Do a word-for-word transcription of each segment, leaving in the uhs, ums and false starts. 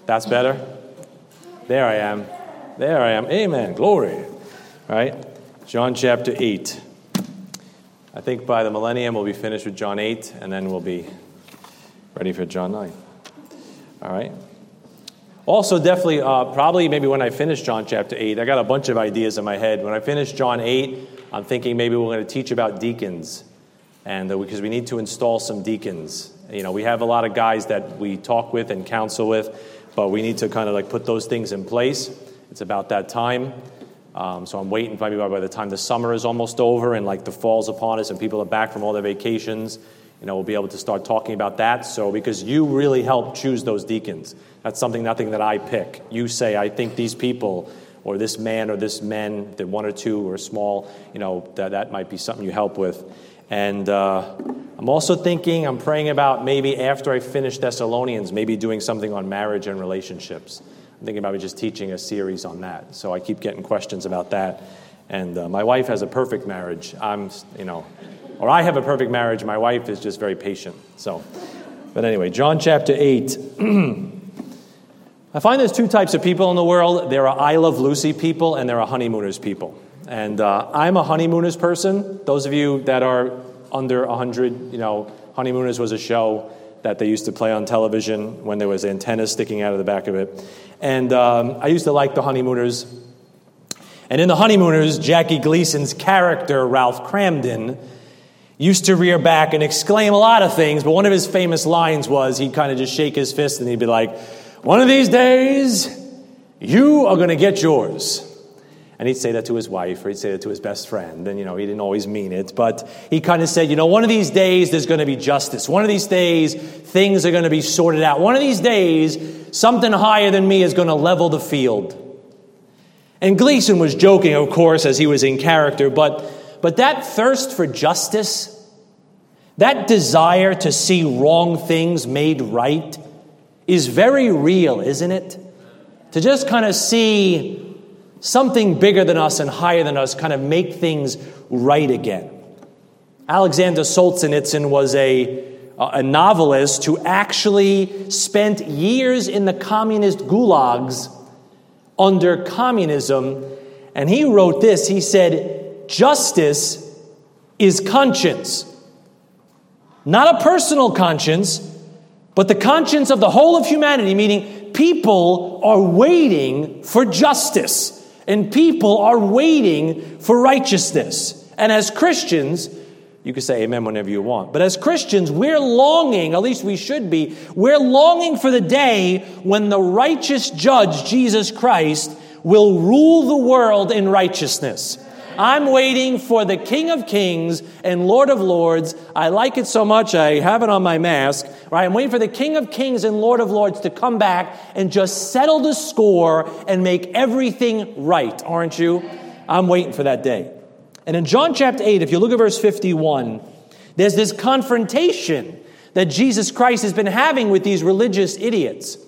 That's better? There I am. There I am. Amen. Glory. All right. John chapter eight. I think by the millennium we'll be finished with John eight, and then we'll be ready for John nine. All right. Also, definitely, uh, probably maybe when I finish John chapter eight, I got a bunch of ideas in my head. When I finish John eight, I'm thinking maybe we're going to teach about deacons, and uh, because we need to install some deacons. You know, we have a lot of guys that we talk with and counsel with, but we need to kind of like put those things in place. It's about that time. Um, so I'm waiting maybe by the time the summer is almost over and like the fall's upon us and people are back from all their vacations, you know, we'll be able to start talking about that. So because you really help choose those deacons. That's something, nothing that I pick. You say, I think these people or this man or this men, the one or two or small, you know, that, that might be something you help with. And uh, I'm also thinking, I'm praying about maybe after I finish Thessalonians, maybe doing something on marriage and relationships. I'm thinking about just teaching a series on that. So I keep getting questions about that. And uh, my wife has a perfect marriage. I'm, you know, or I have a perfect marriage. My wife is just very patient. So, but anyway, John chapter eight. I find there's two types of people in the world. There are I Love Lucy people and there are honeymooners people. And uh, I'm a honeymooners person. Those of you that are under one hundred, you know, Honeymooners was a show that they used to play on television when there was antennas sticking out of the back of it. And um, I used to like the Honeymooners. And in the Honeymooners, Jackie Gleason's character, Ralph Cramden, used to rear back and exclaim a lot of things, but one of his famous lines was he'd kind of just shake his fist and he'd be like, one of these days, you are going to get yours. And he'd say that to his wife, or he'd say that to his best friend. And, you know, he didn't always mean it. But he kind of said, you know, one of these days there's going to be justice. One of these days things are going to be sorted out. One of these days something higher than me is going to level the field. And Gleason was joking, of course, as he was in character. But, but that thirst for justice, that desire to see wrong things made right is very real, isn't it? To just kind of see something bigger than us and higher than us kind of make things right again. Alexander Solzhenitsyn was a, a novelist who actually spent years in the communist gulags under communism. And he wrote this. He said, justice is conscience. Not a personal conscience, but the conscience of the whole of humanity, meaning people are waiting for justice. And people are waiting for righteousness. And as Christians, you can say amen whenever you want. But as Christians, we're longing, at least we should be, we're longing for the day when the righteous judge, Jesus Christ, will rule the world in righteousness. I'm waiting for the King of Kings and Lord of Lords. I like it so much, I have it on my mask. Right? I'm waiting for the King of Kings and Lord of Lords to come back and just settle the score and make everything right, aren't you? I'm waiting for that day. And in John chapter eight, if you look at verse fifty-one, there's this confrontation that Jesus Christ has been having with these religious idiots.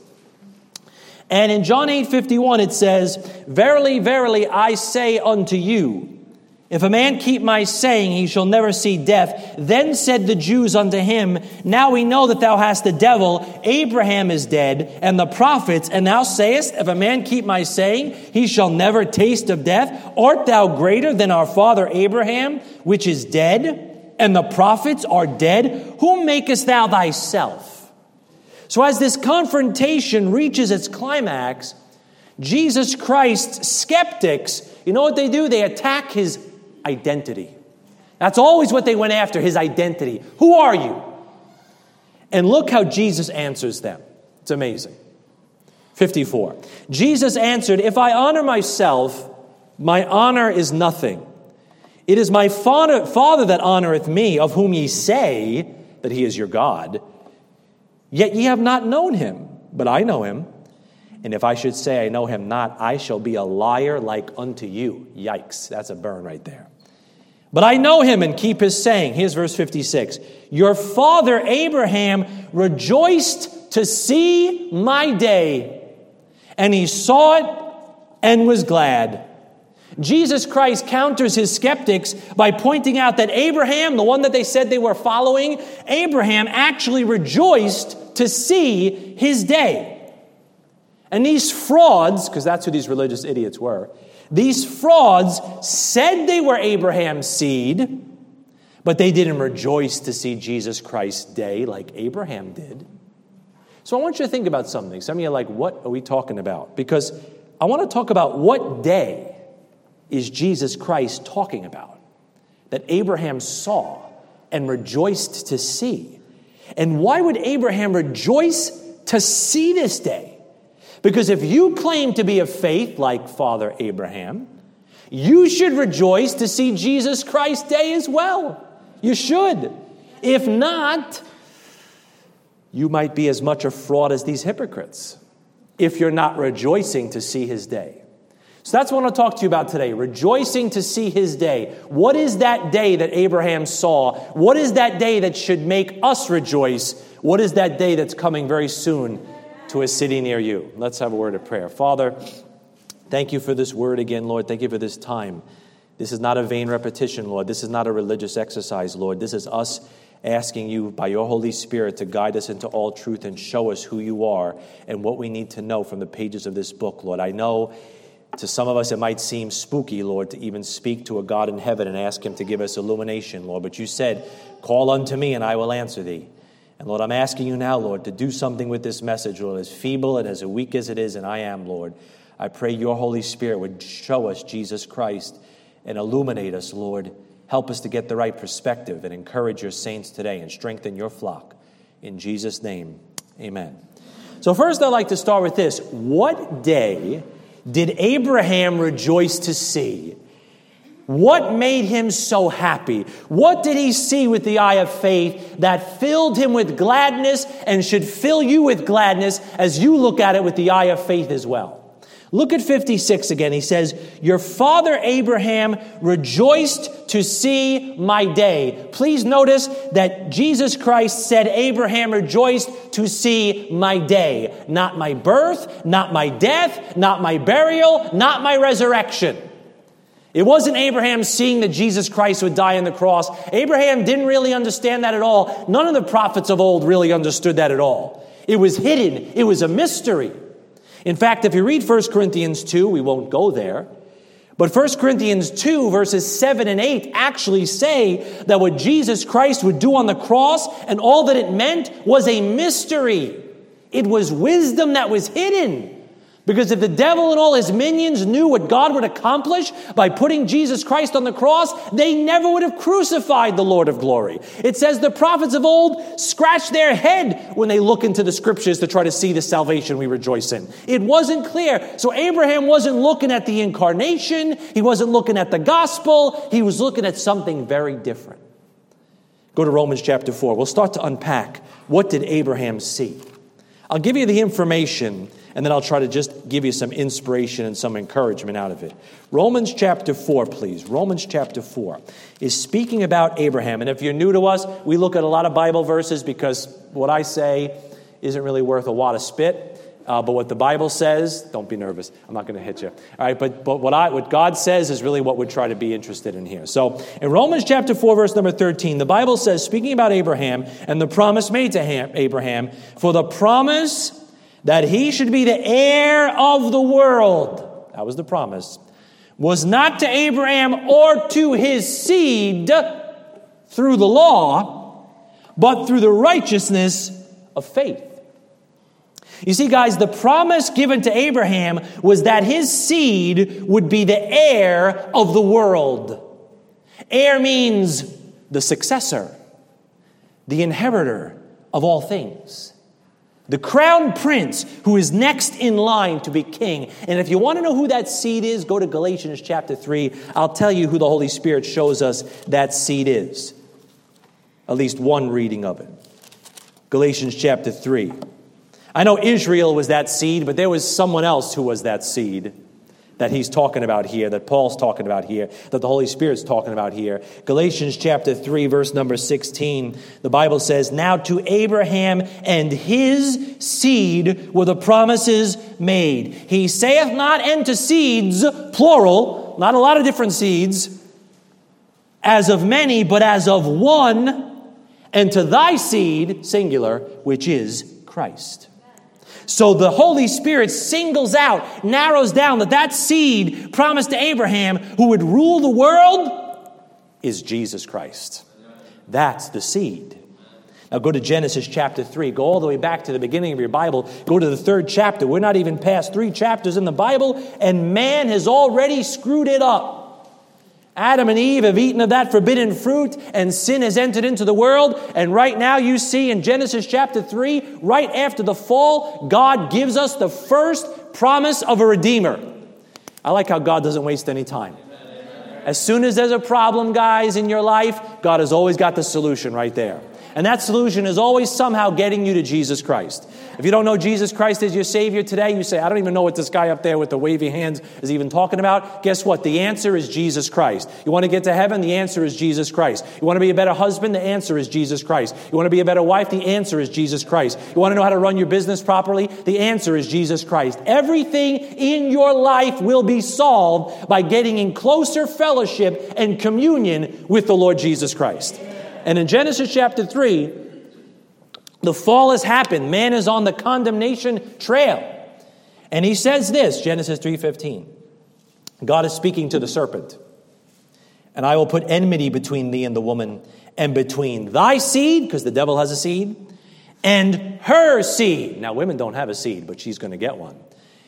And in John eight fifty-one, it says, verily, verily, I say unto you, if a man keep my saying, he shall never see death. Then said the Jews unto him, now we know that thou hast the devil. Abraham is dead, and the prophets. And thou sayest, if a man keep my saying, he shall never taste of death. Art thou greater than our father Abraham, which is dead? And the prophets are dead. Whom makest thou thyself? So as this confrontation reaches its climax, Jesus Christ's skeptics, you know what they do? They attack his identity. That's always what they went after, his identity. Who are you? And look how Jesus answers them. It's amazing. fifty-four. Jesus answered, if I honor myself, my honor is nothing. It is my Father, Father that honoreth me, of whom ye say that he is your God. Yet ye have not known him, but I know him. And if I should say I know him not, I shall be a liar like unto you. Yikes, that's a burn right there. But I know him and keep his saying. Here's verse fifty-six. Your father Abraham rejoiced to see my day, and he saw it and was glad. Jesus Christ counters his skeptics by pointing out that Abraham, the one that they said they were following, Abraham actually rejoiced to see his day. And these frauds, because that's who these religious idiots were, these frauds said they were Abraham's seed, but they didn't rejoice to see Jesus Christ's day like Abraham did. So I want you to think about something. Some of you are like, what are we talking about? Because I want to talk about what day is Jesus Christ talking about that Abraham saw and rejoiced to see. And why would Abraham rejoice to see this day? Because if you claim to be of faith like Father Abraham, you should rejoice to see Jesus Christ's day as well. You should. If not, you might be as much a fraud as these hypocrites if you're not rejoicing to see his day. So that's what I want to talk to you about today, rejoicing to see his day. What is that day that Abraham saw? What is that day that should make us rejoice? What is that day that's coming very soon to a city near you? Let's have a word of prayer. Father, thank you for this word again, Lord. Thank you for this time. This is not a vain repetition, Lord. This is not a religious exercise, Lord. This is us asking you by your Holy Spirit to guide us into all truth and show us who you are and what we need to know from the pages of this book, Lord. I know to some of us it might seem spooky, Lord, to even speak to a God in heaven and ask him to give us illumination, Lord. But you said, call unto me and I will answer thee. And Lord, I'm asking you now, Lord, to do something with this message, Lord, as feeble and as weak as it is, and I am, Lord. I pray your Holy Spirit would show us Jesus Christ and illuminate us, Lord. Help us to get the right perspective and encourage your saints today and strengthen your flock. In Jesus' name, amen. So first I'd like to start with this. What day did Abraham rejoice to see? What made him so happy? What did he see with the eye of faith that filled him with gladness and should fill you with gladness as you look at it with the eye of faith as well? Look at fifty-six again. He says, your father Abraham rejoiced to see my day. Please notice that Jesus Christ said Abraham rejoiced to see my day. Not my birth, not my death, not my burial, not my resurrection. It wasn't Abraham seeing that Jesus Christ would die on the cross. Abraham didn't really understand that at all. None of the prophets of old really understood that at all. It was hidden. It was a mystery. In fact, if you read First Corinthians two, we won't go there, but First Corinthians two, verses seven and eight actually say that what Jesus Christ would do on the cross and all that it meant was a mystery. It was wisdom that was hidden. Because if the devil and all his minions knew what God would accomplish by putting Jesus Christ on the cross, they never would have crucified the Lord of glory. It says the prophets of old scratch their head when they look into the scriptures to try to see the salvation we rejoice in. It wasn't clear. So Abraham wasn't looking at the incarnation. He wasn't looking at the gospel. He was looking at something very different. Go to Romans chapter four. We'll start to unpack what did Abraham see. I'll give you the information, and then I'll try to just give you some inspiration and some encouragement out of it. Romans chapter four, please. Romans chapter four is speaking about Abraham. And if you're new to us, we look at a lot of Bible verses because what I say isn't really worth a wad of spit. Uh, but what the Bible says, don't be nervous. I'm not going to hit you. All right, but but what I what God says is really what we're trying to be interested in here. So in Romans chapter four, verse number thirteen, the Bible says, speaking about Abraham and the promise made to him, Abraham, for the promise that he should be the heir of the world, that was the promise, was not to Abraham or to his seed through the law, but through the righteousness of faith. You see, guys, the promise given to Abraham was that his seed would be the heir of the world. Heir means the successor, the inheritor of all things, the crown prince who is next in line to be king. And if you want to know who that seed is, go to Galatians chapter three. I'll tell you who the Holy Spirit shows us that seed is. At least one reading of it. Galatians chapter three. I know Israel was that seed, but there was someone else who was that seed that he's talking about here, that Paul's talking about here, that the Holy Spirit's talking about here. Galatians chapter three, verse number sixteen, the Bible says, now to Abraham and his seed were the promises made. He saith not, and to seeds, plural, not a lot of different seeds, as of many, but as of one, and to thy seed, singular, which is Christ. So the Holy Spirit singles out, narrows down that that seed promised to Abraham who would rule the world is Jesus Christ. That's the seed. Now go to Genesis chapter three. Go all the way back to the beginning of your Bible. Go to the third chapter. We're not even past three chapters in the Bible, and man has already screwed it up. Adam and Eve have eaten of that forbidden fruit, and sin has entered into the world. And right now you see in Genesis chapter three, right after the fall, God gives us the first promise of a Redeemer. I like how God doesn't waste any time. As soon as there's a problem, guys, in your life, God has always got the solution right there. And that solution is always somehow getting you to Jesus Christ. If you don't know Jesus Christ as your Savior today, you say, I don't even know what this guy up there with the wavy hands is even talking about. Guess what? The answer is Jesus Christ. You want to get to heaven? The answer is Jesus Christ. You want to be a better husband? The answer is Jesus Christ. You want to be a better wife? The answer is Jesus Christ. You want to know how to run your business properly? The answer is Jesus Christ. Everything in your life will be solved by getting in closer fellowship and communion with the Lord Jesus Christ. And in Genesis chapter three, the fall has happened. Man is on the condemnation trail. And he says this, Genesis three fifteen. God is speaking to the serpent. And I will put enmity between thee and the woman, and between thy seed, because the devil has a seed, and her seed. Now, women don't have a seed, but she's going to get one.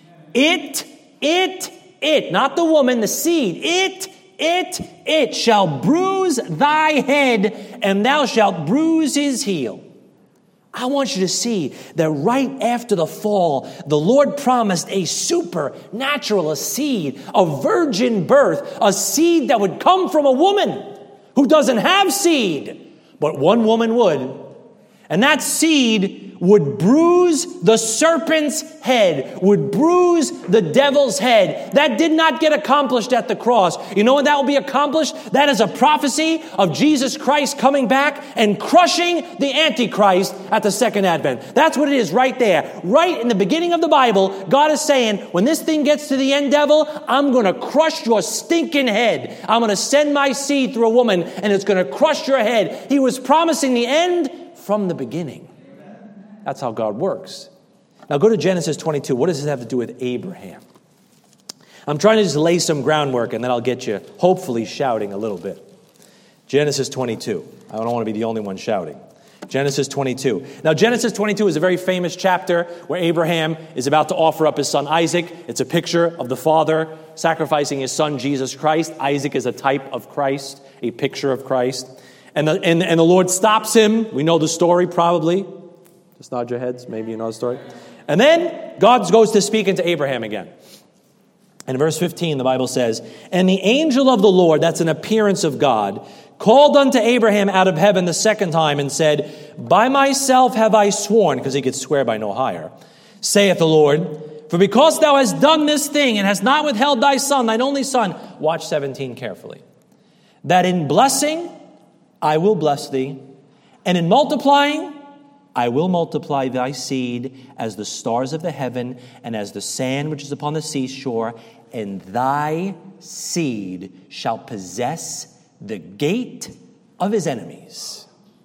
It, it, it, not the woman, the seed. It, it, it shall bruise thy head, and thou shalt bruise his heel. I want you to see that right after the fall, the Lord promised a supernatural, a seed, a virgin birth, a seed that would come from a woman who doesn't have seed, but one woman would. And that seed would bruise the serpent's head, would bruise the devil's head. That did not get accomplished at the cross. You know when that will be accomplished? That is a prophecy of Jesus Christ coming back and crushing the Antichrist at the second advent. That's what it is right there. Right in the beginning of the Bible, God is saying, when this thing gets to the end, devil, I'm going to crush your stinking head. I'm going to send my seed through a woman, and it's going to crush your head. He was promising the end from the beginning. That's how God works. Now go to Genesis twenty-two. What does this have to do with Abraham? I'm trying to just lay some groundwork, and then I'll get you hopefully shouting a little bit. Genesis twenty-two. I don't want to be the only one shouting. Genesis twenty-two. Now Genesis twenty-two is a very famous chapter where Abraham is about to offer up his son Isaac. It's a picture of the father sacrificing his son Jesus Christ. Isaac is a type of Christ, a picture of Christ. And the, and, and the Lord stops him. We know the story probably. Just nod your heads. Maybe you know the story. And then God goes to speak into Abraham again. And in verse fifteen, the Bible says, and the angel of the Lord, that's an appearance of God, called unto Abraham out of heaven the second time and said, by myself have I sworn, because he could swear by no higher, saith the Lord, for because thou hast done this thing and hast not withheld thy son, thine only son, watch seventeen carefully, that in blessing I will bless thee, and in multiplying I will multiply thy seed as the stars of the heaven and as the sand which is upon the seashore, and thy seed shall possess the gate of his enemies.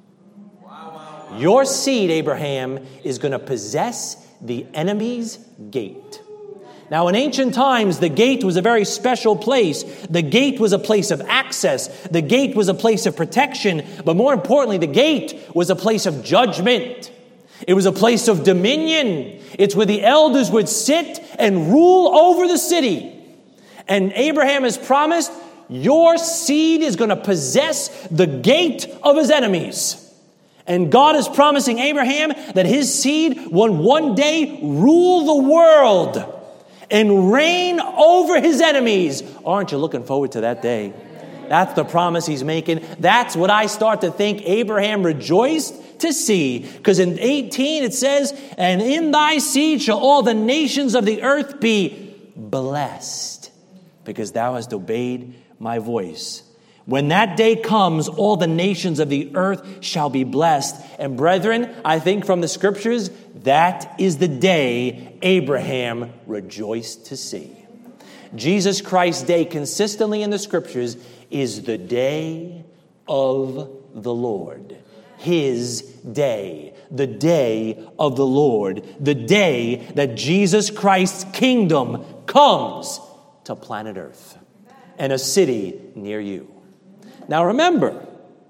Wow, wow. Your seed, Abraham, is going to possess the enemy's gate. Now, in ancient times, the gate was a very special place. The gate was a place of access. The gate was a place of protection. But more importantly, the gate was a place of judgment. It was a place of dominion. It's where the elders would sit and rule over the city. And Abraham has promised, your seed is going to possess the gate of his enemies. And God is promising Abraham that his seed will one day rule the world and reign over his enemies. Aren't you looking forward to that day? That's the promise he's making. That's what I start to think Abraham rejoiced to see. Because in eighteen it says, and in thy seed shall all the nations of the earth be blessed, because thou hast obeyed my voice. When that day comes, all the nations of the earth shall be blessed. And brethren, I think from the scriptures, that is the day Abraham rejoiced to see. Jesus Christ's day consistently in the scriptures is the day of the Lord. His day. the day of the Lord, the day that Jesus Christ's kingdom comes to planet Earth and a city near you. Now remember,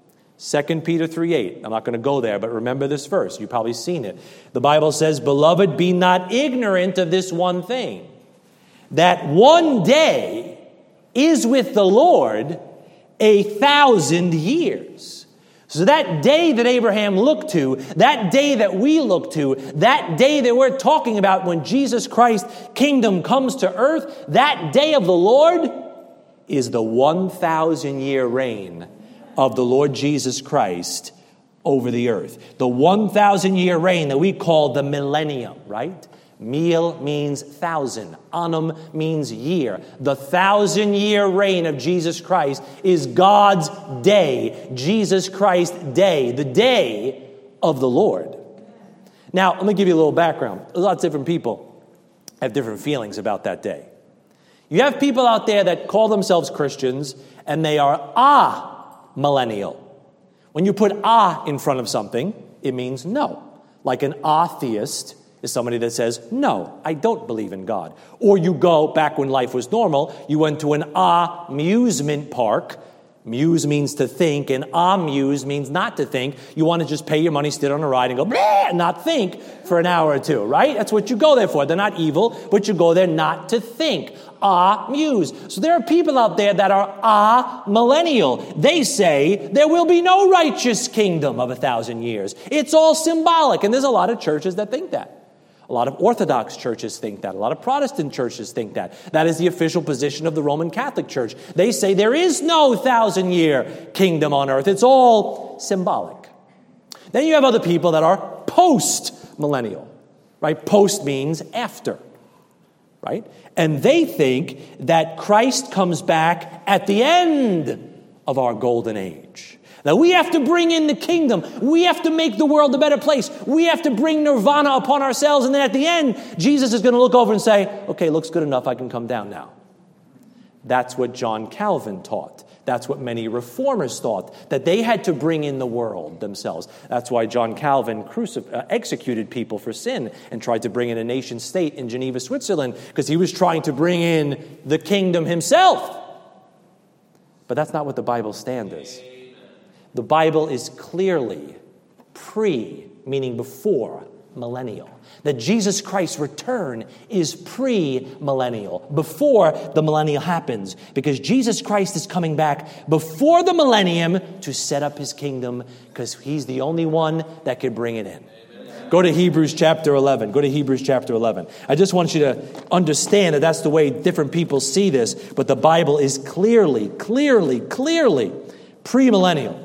Second Peter three eight. I'm not going to go there, but remember this verse. You've probably seen it. The Bible says, "Beloved, be not ignorant of this one thing, that one day is with the Lord a thousand years." So that day that Abraham looked to, that day that we look to, that day that we're talking about when Jesus Christ's kingdom comes to earth, that day of the Lord is the one thousand year reign of the Lord Jesus Christ over the earth. The one thousand year reign that we call the millennium, right? Mil means thousand. Annum means year. The thousand year reign of Jesus Christ is God's day. Jesus Christ's day. The day of the Lord. Now, let me give you a little background. Lots of different people have different feelings about that day. You have people out there that call themselves Christians, and they are ah millennial. When you put ah in front of something, it means no. Like an atheist is somebody that says, no, I don't believe in God. Or you go, back when life was normal, you went to an amusement park. Muse means to think, and amuse means not to think. You want to just pay your money, sit on a ride, and go, bleh, and not think for an hour or two, right? That's what you go there for. They're not evil, but you go there not to think. Amuse. So there are people out there that are amillennial. They say there will be no righteous kingdom of a thousand years. It's all symbolic, and there's a lot of churches that think that. A lot of Orthodox churches think that. A lot of Protestant churches think that. That is the official position of the Roman Catholic Church. They say there is no thousand-year kingdom on earth. It's all symbolic. Then you have other people that are post-millennial, right? Post means after, right? And they think that Christ comes back at the end of our golden age. Now, we have to bring in the kingdom. We have to make the world a better place. We have to bring nirvana upon ourselves. And then at the end, Jesus is going to look over and say, okay, looks good enough. I can come down now. That's what John Calvin taught. That's what many reformers thought, that they had to bring in the world themselves. That's why John Calvin crucif- uh, executed people for sin and tried to bring in a nation state in Geneva, Switzerland, because he was trying to bring in the kingdom himself. But that's not what the Bible stand is. The Bible is clearly pre, meaning before, millennial. That Jesus Christ's return is pre-millennial, before the millennium happens, because Jesus Christ is coming back before the millennium to set up his kingdom, because he's the only one that could bring it in. Amen. Go to Hebrews chapter eleven. Go to Hebrews chapter eleven. I just want you to understand that that's the way different people see this, but the Bible is clearly, clearly, clearly pre-millennial.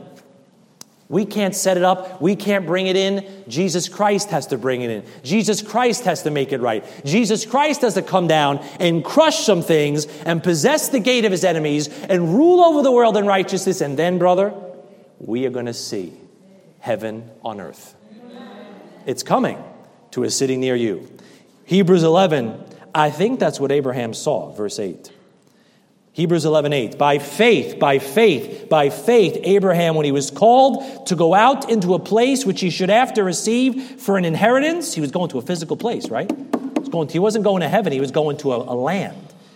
We can't set it up. We can't bring it in. Jesus Christ has to bring it in. Jesus Christ has to make it right. Jesus Christ has to come down and crush some things and possess the gate of his enemies and rule over the world in righteousness. And then, brother, we are going to see heaven on earth. It's coming to a city near you. Hebrews eleven, I think that's what Abraham saw, verse eight. Hebrews eleven eight. By faith, by faith, by faith, Abraham, when he was called to go out into a place which he should after receive for an inheritance, he was going to a physical place, right? He, was going to, he wasn't going to heaven, he was going to a, a land.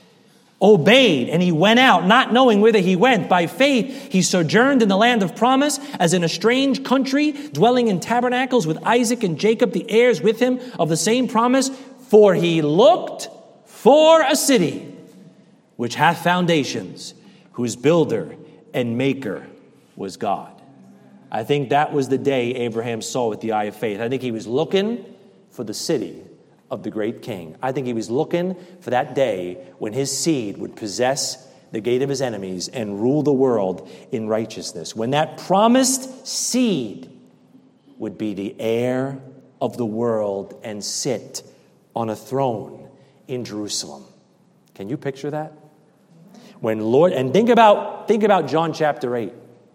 Obeyed, and he went out, not knowing whither he went. By faith, he sojourned in the land of promise, as in a strange country, dwelling in tabernacles with Isaac and Jacob, the heirs with him of the same promise. For he looked for a city which hath foundations, whose builder and maker was God. I think that was the day Abraham saw with the eye of faith. I think he was looking for the city of the great king. I think he was looking for that day when his seed would possess the gate of his enemies and rule the world in righteousness. When that promised seed would be the heir of the world and sit on a throne in Jerusalem. Can you picture that? When Lord, and think about, think about John chapter eight.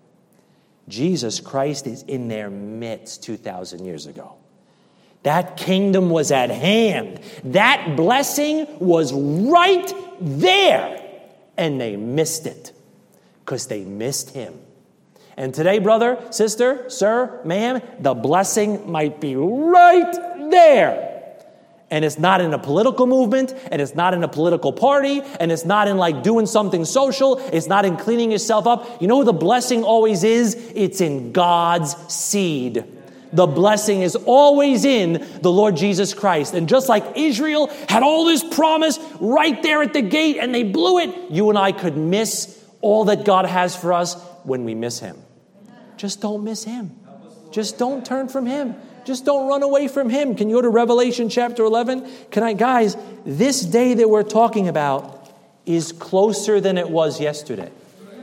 Jesus Christ is in their midst two thousand years ago. That kingdom was at hand. That blessing was right there. And they missed it because they missed him. And today, brother, sister, sir, ma'am, the blessing might be right there. And it's not in a political movement, and it's not in a political party, and it's not in like doing something social. It's not in cleaning yourself up. You know who the blessing always is? It's in God's seed. The blessing is always in the Lord Jesus Christ. And just like Israel had all this promise right there at the gate, and they blew it, you and I could miss all that God has for us when we miss Him. Just don't miss Him. Just don't turn from Him. Just don't run away from Him. Can you go to Revelation chapter eleven? Can I, guys, this day that we're talking about is closer than it was yesterday.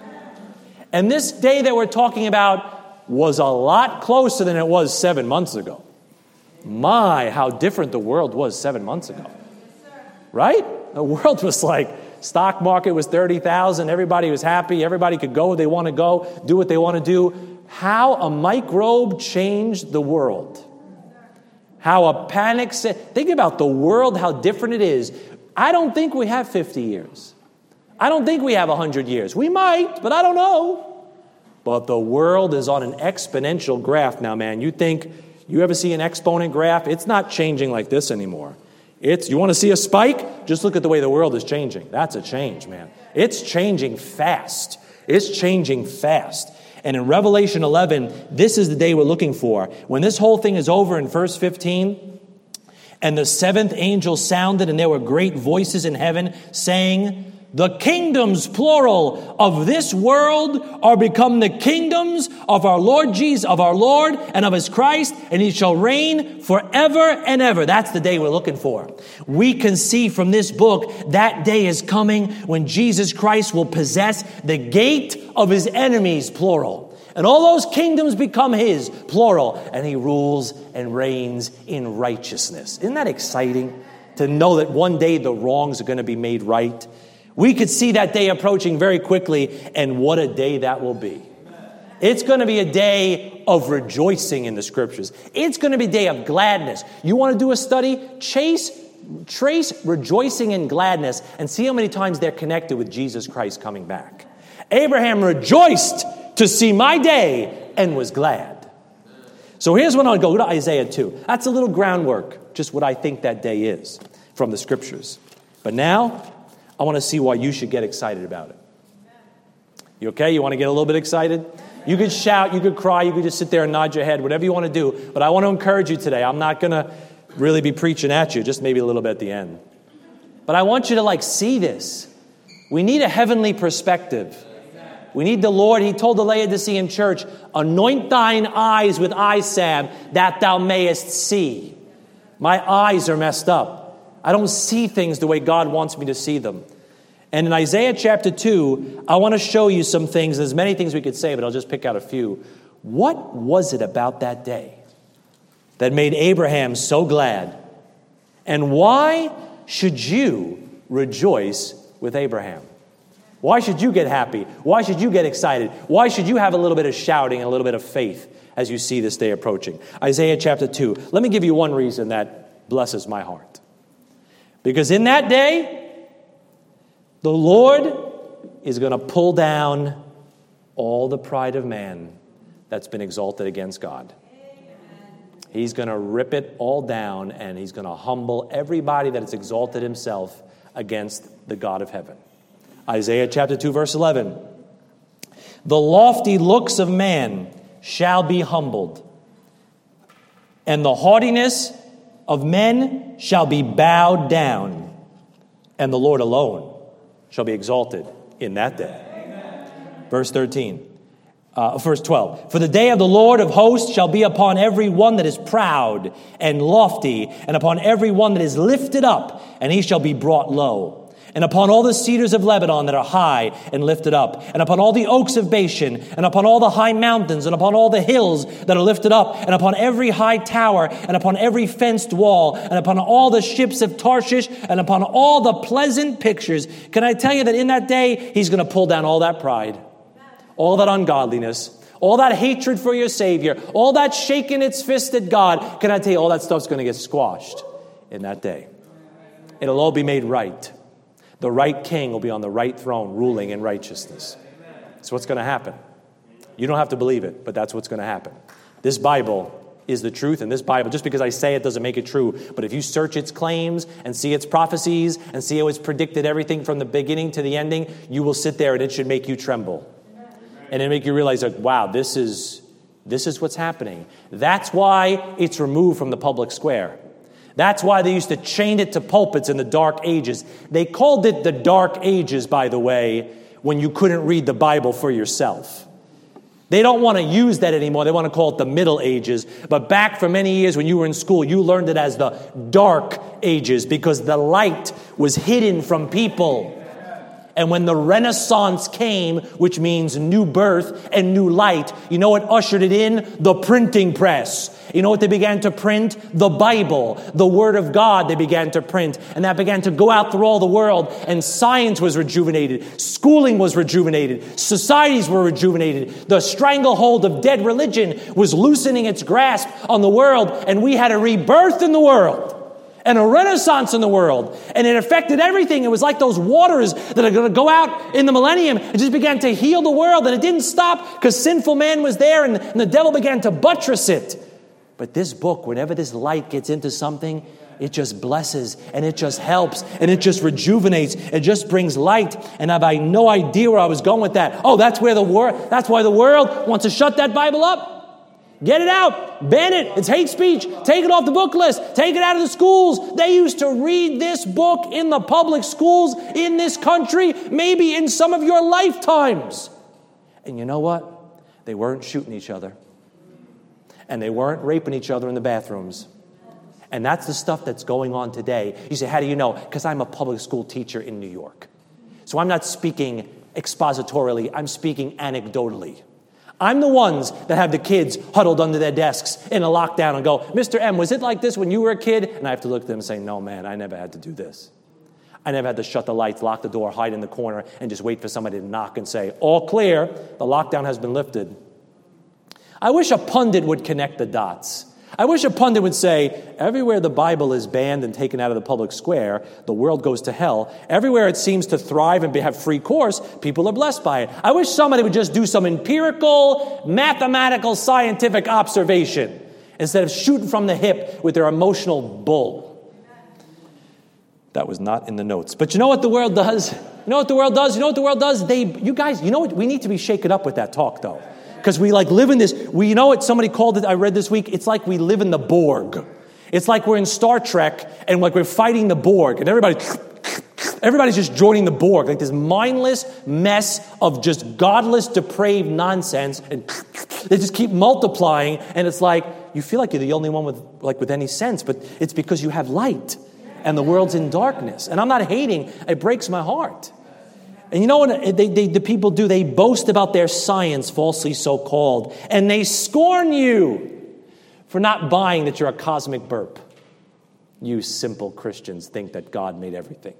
And this day that we're talking about was a lot closer than it was seven months ago. My, how different the world was seven months ago. Right? The world was like, stock market was thirty thousand. Everybody was happy. Everybody could go where they want to go, do what they want to do. How a microbe changed the world. How a panic set. Think about the world, how different it is. I don't think we have fifty years. I don't think we have one hundred years. We might, but I don't know. But the world is on an exponential graph now, man. You think, you ever see an exponent graph? It's not changing like this anymore. It's, you want to see a spike? Just look at the way the world is changing. That's a change, man. It's changing fast. It's changing fast. And in Revelation eleven, this is the day we're looking for. When this whole thing is over in verse fifteen, and the seventh angel sounded, and there were great voices in heaven saying, the kingdoms, plural, of this world are become the kingdoms of our Lord Jesus, of our Lord and of His Christ, and He shall reign forever and ever. That's the day we're looking for. We can see from this book that day is coming when Jesus Christ will possess the gate of His enemies, plural. And all those kingdoms become His, plural, and He rules and reigns in righteousness. Isn't that exciting to know that one day the wrongs are going to be made right? We could see that day approaching very quickly, and what a day that will be. It's going to be a day of rejoicing in the Scriptures. It's going to be a day of gladness. You want to do a study? Chase, trace rejoicing and gladness and see how many times they're connected with Jesus Christ coming back. Abraham rejoiced to see my day and was glad. So here's when I'll go to Isaiah two. That's a little groundwork, just what I think that day is from the Scriptures. But now, I want to see why you should get excited about it. You okay? You want to get a little bit excited? You could shout, you could cry, you could just sit there and nod your head, whatever you want to do. But I want to encourage you today. I'm not going to really be preaching at you, just maybe a little bit at the end. But I want you to like see this. We need a heavenly perspective. We need the Lord. He told the Laodicean church, anoint thine eyes with eye salve that thou mayest see. My eyes are messed up. I don't see things the way God wants me to see them. And in Isaiah chapter two, I want to show you some things. There's many things we could say, but I'll just pick out a few. What was it about that day that made Abraham so glad? And why should you rejoice with Abraham? Why should you get happy? Why should you get excited? Why should you have a little bit of shouting and a little bit of faith as you see this day approaching? Isaiah chapter two. Let me give you one reason that blesses my heart. Because in that day, the Lord is going to pull down all the pride of man that's been exalted against God. He's going to rip it all down, and He's going to humble everybody that has exalted himself against the God of heaven. Isaiah chapter two, verse eleven. The lofty looks of man shall be humbled, and the haughtiness of men shall be bowed down, and the Lord alone shall be exalted in that day. Amen. Verse thirteen, uh, verse twelve. For the day of the Lord of hosts shall be upon every one that is proud and lofty, and upon every one that is lifted up, and he shall be brought low. And upon all the cedars of Lebanon that are high and lifted up, and upon all the oaks of Bashan, and upon all the high mountains, and upon all the hills that are lifted up, and upon every high tower, and upon every fenced wall, and upon all the ships of Tarshish, and upon all the pleasant pictures. Can I tell you that in that day, He's going to pull down all that pride, all that ungodliness, all that hatred for your Savior, all that shaking its fist at God. Can I tell you, all that stuff's going to get squashed in that day. It'll all be made right. The right king will be on the right throne, ruling in righteousness. That's what's going to happen. You don't have to believe it, but that's what's going to happen. This Bible is the truth, and this Bible, just because I say it doesn't make it true, but if you search its claims and see its prophecies and see how it's predicted everything from the beginning to the ending, you will sit there and it should make you tremble. And it'll make you realize, like, wow, this is this is what's happening. That's why it's removed from the public square. That's why they used to chain it to pulpits in the Dark Ages. They called it the Dark Ages, by the way, when you couldn't read the Bible for yourself. They don't want to use that anymore. They want to call it the Middle Ages. But back for many years when you were in school, you learned it as the Dark Ages because the light was hidden from people. And when the Renaissance came, which means new birth and new light, you know what ushered it in? The printing press. You know what they began to print? The Bible, the Word of God they began to print. And that began to go out through all the world. And science was rejuvenated. Schooling was rejuvenated. Societies were rejuvenated. The stranglehold of dead religion was loosening its grasp on the world. And we had a rebirth in the world. And a renaissance in the world. And it affected everything. It was like those waters that are going to go out in the millennium. It just began to heal the world. And it didn't stop because sinful man was there and, and the devil began to buttress it. But this book, whenever this light gets into something, it just blesses and it just helps and it just rejuvenates. It just brings light. And I have no idea where I was going with that. Oh, that's where the world, that's why the world wants to shut that Bible up. Get it out. Ban it. It's hate speech. Take it off the book list. Take it out of the schools. They used to read this book in the public schools in this country, maybe in some of your lifetimes. And you know what? They weren't shooting each other. And they weren't raping each other in the bathrooms. And that's the stuff that's going on today. You say, how do you know? Because I'm a public school teacher in New York. So I'm not speaking expositorily. I'm speaking anecdotally. I'm the ones that have the kids huddled under their desks in a lockdown and go, Mister M, was it like this when you were a kid? And I have to look at them and say, no, man, I never had to do this. I never had to shut the lights, lock the door, hide in the corner, and just wait for somebody to knock and say, all clear, the lockdown has been lifted. I wish a pundit would connect the dots. I wish a pundit would say, everywhere the Bible is banned and taken out of the public square, the world goes to hell. Everywhere it seems to thrive and have free course, people are blessed by it. I wish somebody would just do some empirical, mathematical, scientific observation instead of shooting from the hip with their emotional bull. That was not in the notes. But you know what the world does? You know what the world does? You know what the world does? They, you guys, you know what? We need to be shaken up with that talk, though. Because we like live in this, we, you know what somebody called it, I read this week, it's like we live in the Borg. It's like we're in Star Trek and like we're fighting the Borg and everybody, everybody's just joining the Borg. Like this mindless mess of just godless, depraved nonsense. And they just keep multiplying and it's like, you feel like you're the only one with like with any sense, but it's because you have light and the world's in darkness. And I'm not hating, it breaks my heart. And you know what they, they, the people do? They boast about their science, falsely so called, and they scorn you for not buying that you're a cosmic burp. You simple Christians think that God made everything.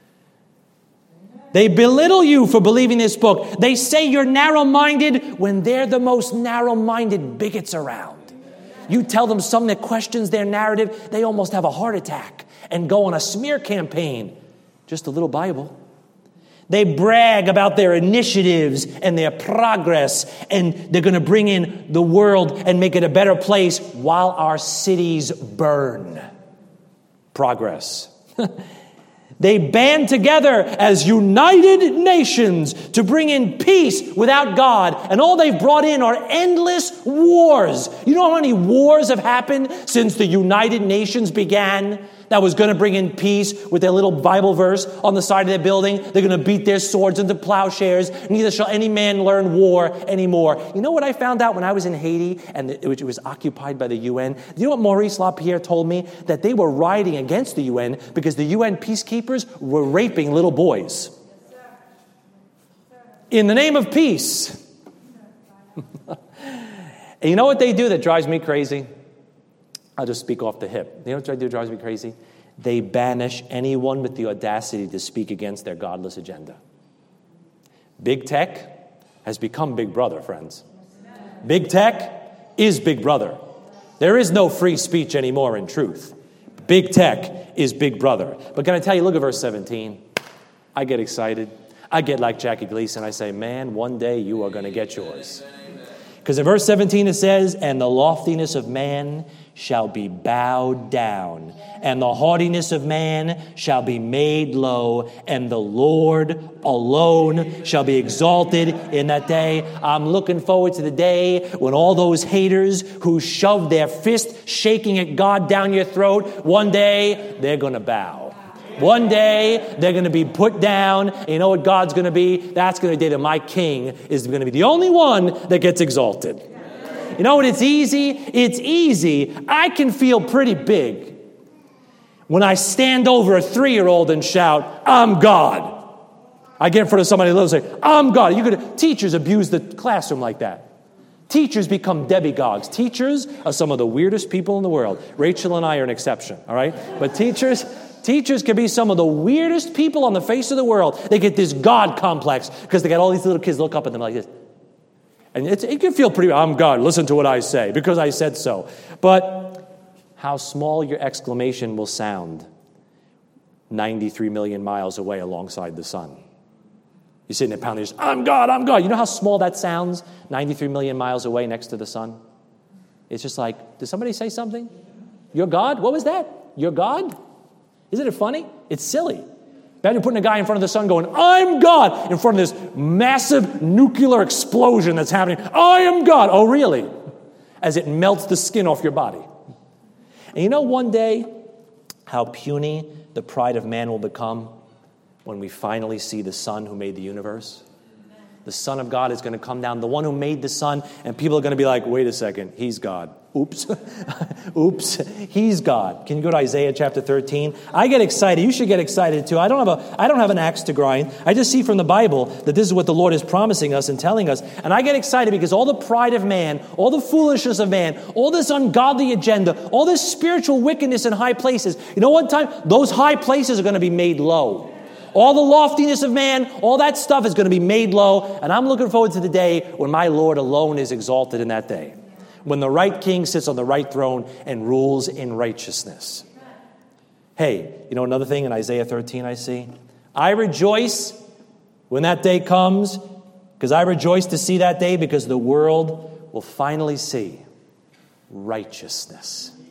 They belittle you for believing this book. They say you're narrow-minded when they're the most narrow-minded bigots around. You tell them something that questions their narrative, they almost have a heart attack and go on a smear campaign. Just a little Bible. They brag about their initiatives and their progress, and they're going to bring in the world and make it a better place while our cities burn. Progress. They band together as United Nations to bring in peace without God, and all they've brought in are endless wars. You know how many wars have happened since the United Nations began? That was going to bring in peace with their little Bible verse on the side of their building. They're going to beat their swords into plowshares. Neither shall any man learn war anymore. You know what I found out when I was in Haiti and it was occupied by the U N? You know what Maurice LaPierre told me? That they were rioting against the U N because the U N peacekeepers were raping little boys. In the name of peace. And you know what they do that drives me crazy? I'll just speak off the hip. You know what I do drives me crazy? They banish anyone with the audacity to speak against their godless agenda. Big tech has become Big Brother, friends. Big tech is Big Brother. There is no free speech anymore in truth. Big tech is Big Brother. But can I tell you, look at verse seventeen. I get excited. I get like Jackie Gleason. I say, man, one day you are going to get yours. Because in verse seventeen it says, and the loftiness of man shall be bowed down, and the haughtiness of man shall be made low, and the Lord alone shall be exalted in that day. I'm looking forward to the day when all those haters who shoved their fist shaking at God down your throat, one day they're going to bow. One day, they're going to be put down. And you know what God's going to be? That's going to be the day that my king is going to be the only one that gets exalted. You know what? It's easy. It's easy. I can feel pretty big when I stand over a three-year-old and shout, I'm God. I get in front of somebody little and say, I'm God. You could, teachers abuse the classroom like that. Teachers become demigods. Teachers are some of the weirdest people in the world. Rachel and I are an exception, all right? But teachers... Teachers can be some of the weirdest people on the face of the world. They get this God complex because they got all these little kids look up at them like this. And it's, it can feel pretty, I'm God, listen to what I say, because I said so. But how small your exclamation will sound ninety-three million miles away alongside the sun. You're sitting there pounding, I'm God, I'm God. You know how small that sounds ninety-three million miles away next to the sun? It's just like, did somebody say something? You're God? What was that? You're God? Isn't it funny? It's silly. Imagine putting a guy in front of the sun going, I'm God, in front of this massive nuclear explosion that's happening. I am God. Oh, really? As it melts the skin off your body. And you know one day how puny the pride of man will become when we finally see the Son who made the universe? The Son of God is going to come down, the one who made the sun, and people are going to be like, wait a second, he's God. Oops. Oops. He's God. Can you go to Isaiah chapter thirteen? I get excited. You should get excited too. I don't have a I don't have an axe to grind. I just see from the Bible that this is what the Lord is promising us and telling us. And I get excited because all the pride of man, all the foolishness of man, all this ungodly agenda, all this spiritual wickedness in high places, you know what time? Those high places are going to be made low. All the loftiness of man, all that stuff is going to be made low. And I'm looking forward to the day when my Lord alone is exalted in that day. When the right king sits on the right throne and rules in righteousness. Hey, you know another thing in Isaiah thirteen I see? I rejoice when that day comes, because I rejoice to see that day, because the world will finally see righteousness.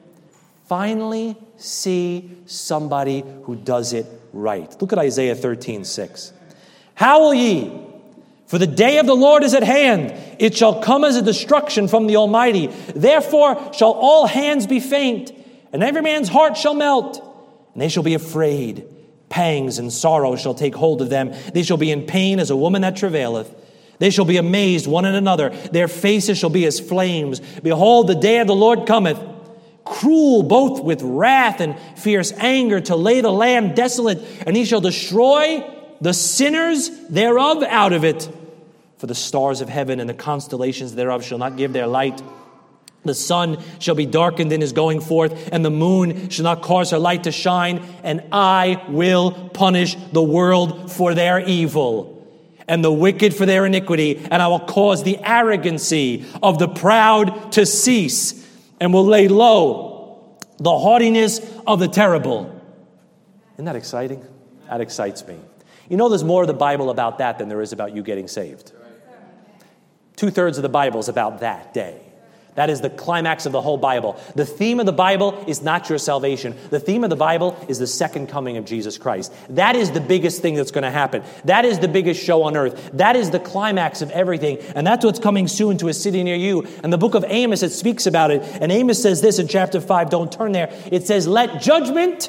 Finally see somebody who does it right. Look at Isaiah thirteen six. Howl ye, for the day of the Lord is at hand. It shall come as a destruction from the Almighty. Therefore shall all hands be faint, and every man's heart shall melt. And they shall be afraid. Pangs and sorrow shall take hold of them. They shall be in pain as a woman that travaileth. They shall be amazed one at another. Their faces shall be as flames. Behold, the day of the Lord cometh, cruel both with wrath and fierce anger, to lay the land desolate, and he shall destroy the sinners thereof out of it. For the stars of heaven and the constellations thereof shall not give their light. The sun shall be darkened in his going forth, and the moon shall not cause her light to shine. And I will punish the world for their evil, and the wicked for their iniquity. And I will cause the arrogancy of the proud to cease, and will lay low the haughtiness of the terrible. Isn't that exciting? That excites me. You know, there's more of the Bible about that than there is about you getting saved. Two-thirds of the Bible is about that day. That is the climax of the whole Bible. The theme of the Bible is not your salvation. The theme of the Bible is the second coming of Jesus Christ. That is the biggest thing that's going to happen. That is the biggest show on earth. That is the climax of everything. And that's what's coming soon to a city near you. And the book of Amos, it speaks about it. And Amos says this in chapter five. Don't turn there. It says, let judgment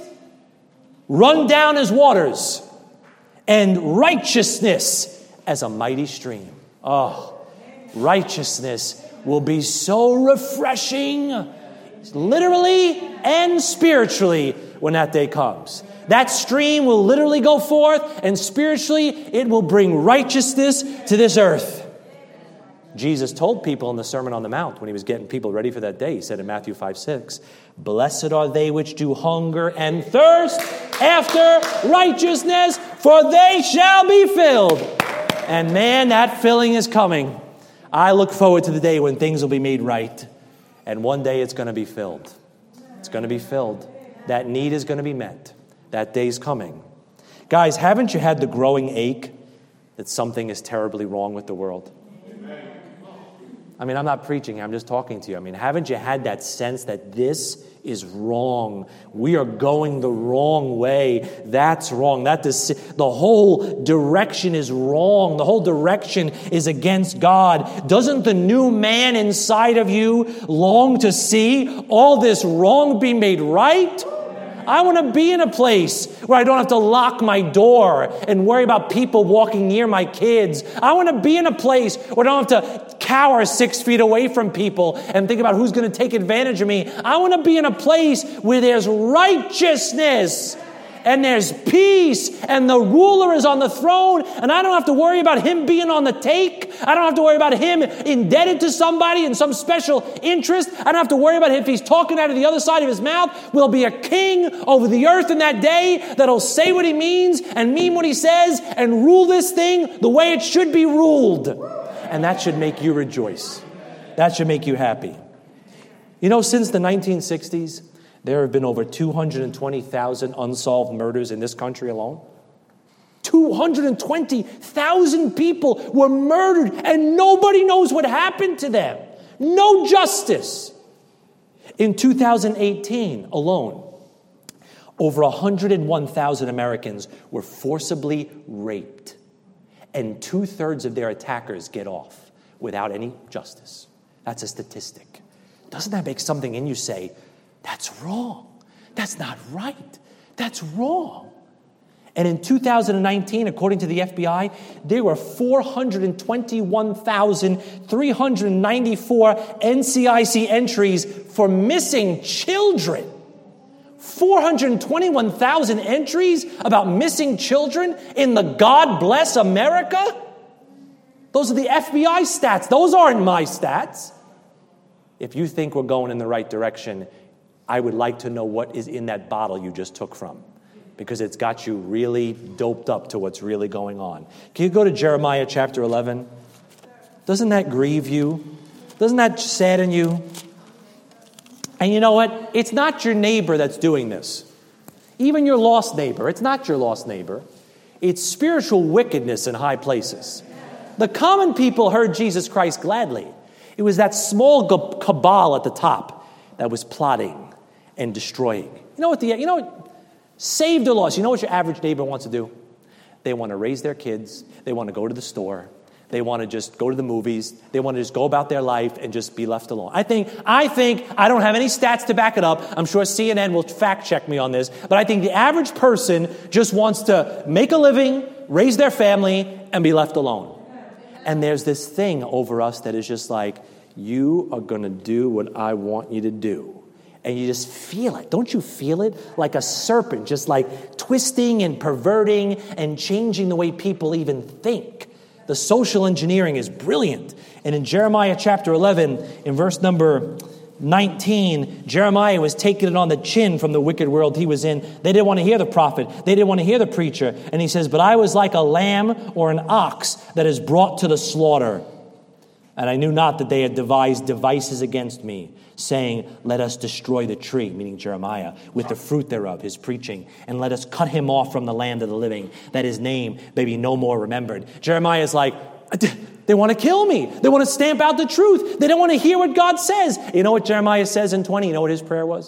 run down as waters, and righteousness as a mighty stream. Oh, righteousness will be so refreshing, literally and spiritually, when that day comes. That stream will literally go forth, and spiritually it will bring righteousness to this earth. Jesus told people in the Sermon on the Mount, when he was getting people ready for that day, he said in Matthew five six, blessed are they which do hunger and thirst after righteousness, for they shall be filled. And man, that filling is coming. I look forward to the day when things will be made right. And one day it's going to be filled. It's going to be filled. That need is going to be met. That day's coming. Guys, haven't you had the growing ache that something is terribly wrong with the world? I mean, I'm not preaching, I'm just talking to you. I mean, haven't you had that sense that this is wrong? We are going the wrong way. That's wrong. That deci- the whole direction is wrong. The whole direction is against God. Doesn't the new man inside of you long to see all this wrong be made right? I want to be in a place where I don't have to lock my door and worry about people walking near my kids. I want to be in a place where I don't have to cower six feet away from people and think about who's going to take advantage of me. I want to be in a place where there's righteousness and there's peace and the ruler is on the throne and I don't have to worry about him being on the take. I don't have to worry about him indebted to somebody in some special interest. I don't have to worry about if he's talking out of the other side of his mouth. We'll be a king over the earth in that day that'll say what he means and mean what he says and rule this thing the way it should be ruled. And that should make you rejoice. That should make you happy. You know, since the nineteen sixties, there have been over two hundred twenty thousand unsolved murders in this country alone. two hundred twenty thousand people were murdered and nobody knows what happened to them. No justice. In two thousand eighteen alone, over one hundred one thousand Americans were forcibly raped. And two-thirds of their attackers get off without any justice. That's a statistic. Doesn't that make something in you say, that's wrong. That's not right. That's wrong. And in two thousand nineteen, according to the F B I, there were four hundred twenty-one thousand three hundred ninety-four N C I C entries for missing children. four hundred twenty-one thousand entries about missing children in the God Bless America? Those are the F B I stats. Those aren't my stats. If you think we're going in the right direction, I would like to know what is in that bottle you just took from, because it's got you really doped up to what's really going on. Can you go to Jeremiah chapter eleven? Doesn't that grieve you? Doesn't that sadden you? And you know what? It's not your neighbor that's doing this. Even your lost neighbor. It's not your lost neighbor. It's spiritual wickedness in high places. The common people heard Jesus Christ gladly. It was that small cabal at the top that was plotting and destroying. You know what? The you know what? Saved or lost. You know what your average neighbor wants to do? They want to raise their kids. They want to go to the store. They want to just go to the movies. They want to just go about their life and just be left alone. I think, I think, I don't have any stats to back it up. I'm sure C N N will fact check me on this. But I think the average person just wants to make a living, raise their family, and be left alone. And there's this thing over us that is just like, you are going to do what I want you to do. And you just feel it. Don't you feel it? Like a serpent, just like twisting and perverting and changing the way people even think. The social engineering is brilliant. And in Jeremiah chapter eleven, in verse number nineteen, Jeremiah was taking it on the chin from the wicked world he was in. They didn't want to hear the prophet. They didn't want to hear the preacher. And he says, but I was like a lamb or an ox that is brought to the slaughter. And I knew not that they had devised devices against me, saying, let us destroy the tree, meaning Jeremiah, with the fruit thereof, his preaching, and let us cut him off from the land of the living, that his name may be no more remembered. Jeremiah is like, they want to kill me. They want to stamp out the truth. They don't want to hear what God says. You know what Jeremiah says in twenty? You know what his prayer was?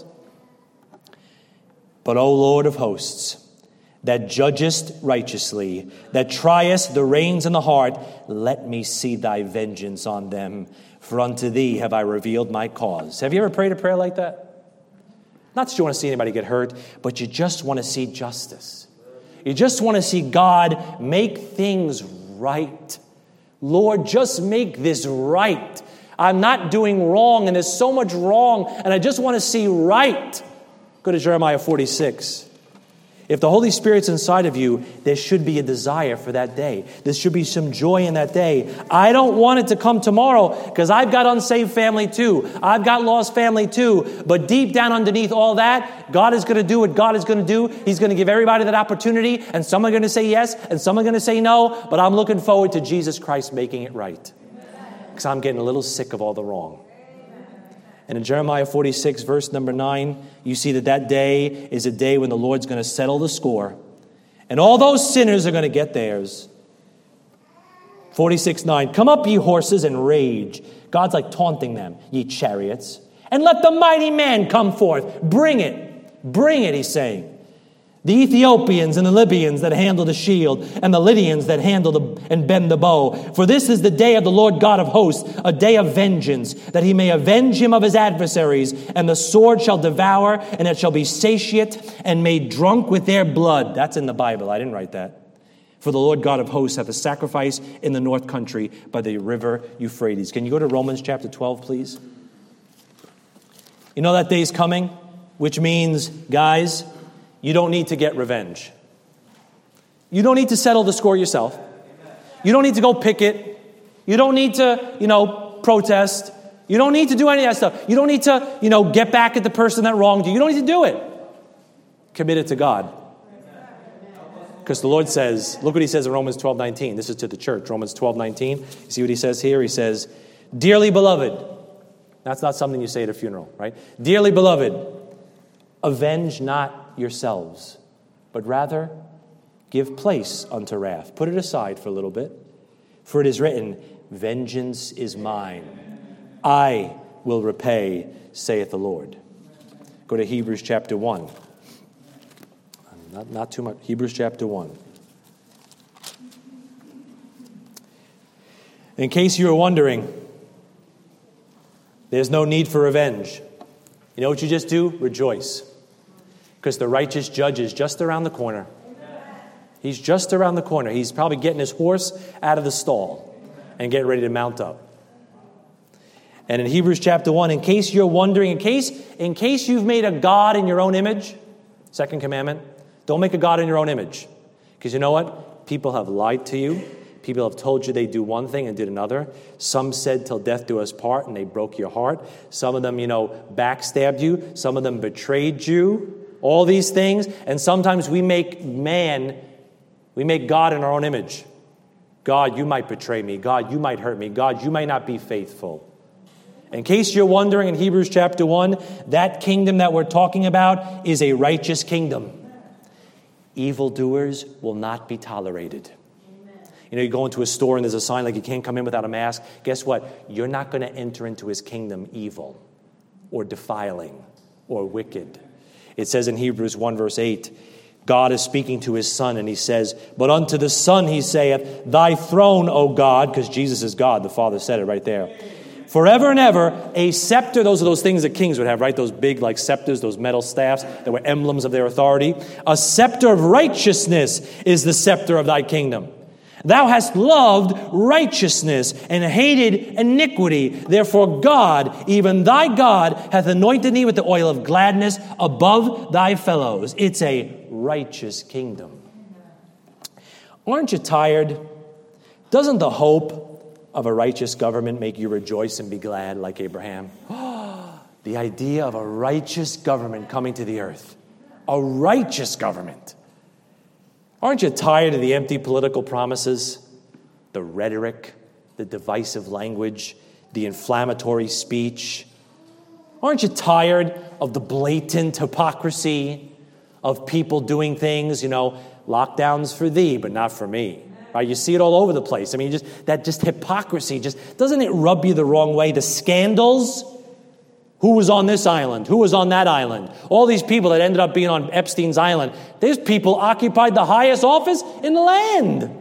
But, O Lord of hosts, that judgest righteously, that triest the reins in the heart, let me see thy vengeance on them. For unto thee have I revealed my cause. Have you ever prayed a prayer like that? Not that you want to see anybody get hurt, but you just want to see justice. You just want to see God make things right. Lord, just make this right. I'm not doing wrong, and there's so much wrong, and I just want to see right. Go to Jeremiah forty-six. If the Holy Spirit's inside of you, there should be a desire for that day. There should be some joy in that day. I don't want it to come tomorrow because I've got unsaved family too. I've got lost family too. But deep down underneath all that, God is going to do what God is going to do. He's going to give everybody that opportunity, and some are going to say yes and some are going to say no. But I'm looking forward to Jesus Christ making it right because I'm getting a little sick of all the wrong. And in Jeremiah forty-six, verse number nine, you see that that day is a day when the Lord's going to settle the score. And all those sinners are going to get theirs. forty-six nine, come up, ye horses, and rage. God's like taunting them, ye chariots. And let the mighty man come forth. Bring it. Bring it, he's saying. The Ethiopians and the Libyans that handle the shield, and the Lydians that handle the, and bend the bow. For this is the day of the Lord God of hosts, a day of vengeance, that he may avenge him of his adversaries. And the sword shall devour, and it shall be satiate and made drunk with their blood. That's in the Bible. I didn't write that. For the Lord God of hosts hath a sacrifice in the north country by the river Euphrates. Can you go to Romans chapter twelve, please? You know that day's coming, which means, guys, you don't need to get revenge. You don't need to settle the score yourself. You don't need to go picket. You don't need to, you know, protest. You don't need to do any of that stuff. You don't need to, you know, get back at the person that wronged you. You don't need to do it. Commit it to God. Because the Lord says, look what he says in Romans twelve nineteen. This is to the church, Romans twelve nineteen. You see what he says here? He says, dearly beloved. That's not something you say at a funeral, right? Dearly beloved, avenge not yourselves, but rather give place unto wrath. Put it aside for a little bit. For it is written, vengeance is mine. I will repay, saith the Lord. Go to Hebrews chapter one. Not, not too much. Hebrews chapter one. In case you were wondering, there's no need for revenge. You know what you just do? Rejoice. Because the righteous judge is just around the corner. He's just around the corner. He's probably getting his horse out of the stall and getting ready to mount up. And in Hebrews chapter one, in case you're wondering, in case, in case you've made a God in your own image, second commandment, don't make a God in your own image. Because you know what? People have lied to you. People have told you they do one thing and did another. Some said till death do us part and they broke your heart. Some of them, you know, backstabbed you. Some of them betrayed you. All these things. And sometimes we make man, we make God in our own image. God, you might betray me. God, you might hurt me. God, you might not be faithful. In case you're wondering, in Hebrews chapter one, that kingdom that we're talking about is a righteous kingdom. Evildoers will not be tolerated. You know, you go into a store and there's a sign like you can't come in without a mask. Guess what? You're not going to enter into his kingdom evil or defiling or wicked. It says in Hebrews one verse eight, God is speaking to his son and he says, but unto the son he saith, thy throne, O God, because Jesus is God, the Father said it right there. Forever and ever, a scepter, those are those things that kings would have, right? Those big like scepters, those metal staffs that were emblems of their authority. A scepter of righteousness is the scepter of thy kingdom. Thou hast loved righteousness and hated iniquity. Therefore God, even thy God, hath anointed thee with the oil of gladness above thy fellows. It's a righteous kingdom. Aren't you tired? Doesn't the hope of a righteous government make you rejoice and be glad like Abraham? The idea of a righteous government coming to the earth. A righteous government. Aren't you tired of the empty political promises, the rhetoric, the divisive language, the inflammatory speech? Aren't you tired of the blatant hypocrisy of people doing things, you know, lockdowns for thee, but not for me? Right? You see it all over the place. I mean, just that just hypocrisy, just doesn't it rub you the wrong way? The scandals. Who was on this island? Who was on that island? All these people that ended up being on Epstein's island. These people occupied the highest office in the land.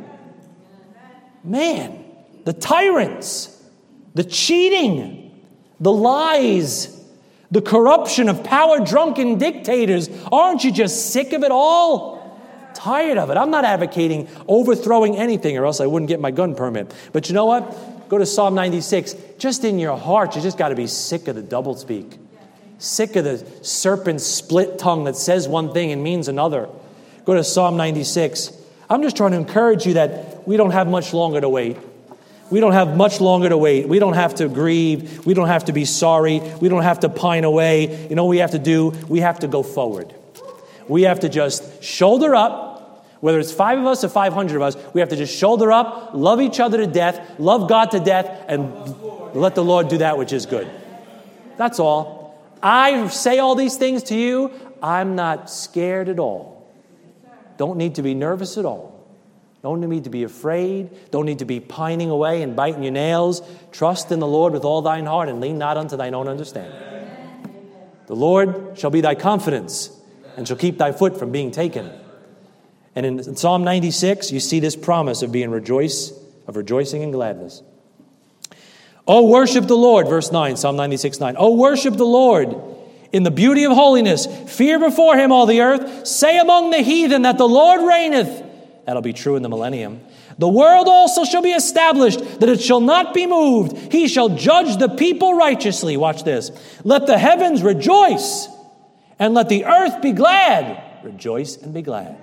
Man, the tyrants, the cheating, the lies, the corruption of power-drunken dictators. Aren't you just sick of it all? Tired of it. I'm not advocating overthrowing anything or else I wouldn't get my gun permit. But you know what? Go to Psalm ninety-six. Just in your heart, you just got to be sick of the doublespeak. Sick of the serpent's split tongue that says one thing and means another. Go to Psalm ninety-six. I'm just trying to encourage you that we don't have much longer to wait. We don't have much longer to wait. We don't have to grieve. We don't have to be sorry. We don't have to pine away. You know what we have to do? We have to go forward. We have to just shoulder up. Whether it's five of us or five hundred of us, we have to just shoulder up, love each other to death, love God to death, and let the Lord do that which is good. That's all. I say all these things to you. I'm not scared at all. Don't need to be nervous at all. Don't need to be afraid. Don't need to be pining away and biting your nails. Trust in the Lord with all thine heart and lean not unto thine own understanding. The Lord shall be thy confidence and shall keep thy foot from being taken. And in Psalm ninety-six, you see this promise of being rejoice, of rejoicing and gladness. Oh, worship the Lord, verse nine, Psalm ninety-six, nine. Oh, worship the Lord in the beauty of holiness. Fear before him all the earth. Say among the heathen that the Lord reigneth. That'll be true in the millennium. The world also shall be established, that it shall not be moved. He shall judge the people righteously. Watch this. Let the heavens rejoice, and let the earth be glad. Rejoice and be glad.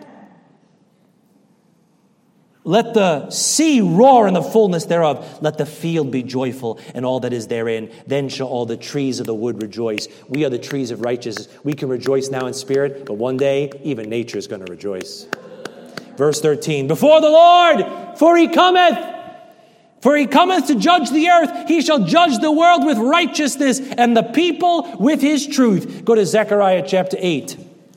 Let the sea roar in the fullness thereof. Let the field be joyful and all that is therein. Then shall all the trees of the wood rejoice. We are the trees of righteousness. We can rejoice now in spirit, but one day even nature is going to rejoice. Verse thirteen, before the Lord, for he cometh. For he cometh to judge the earth. He shall judge the world with righteousness and the people with his truth. Go to Zechariah chapter eight.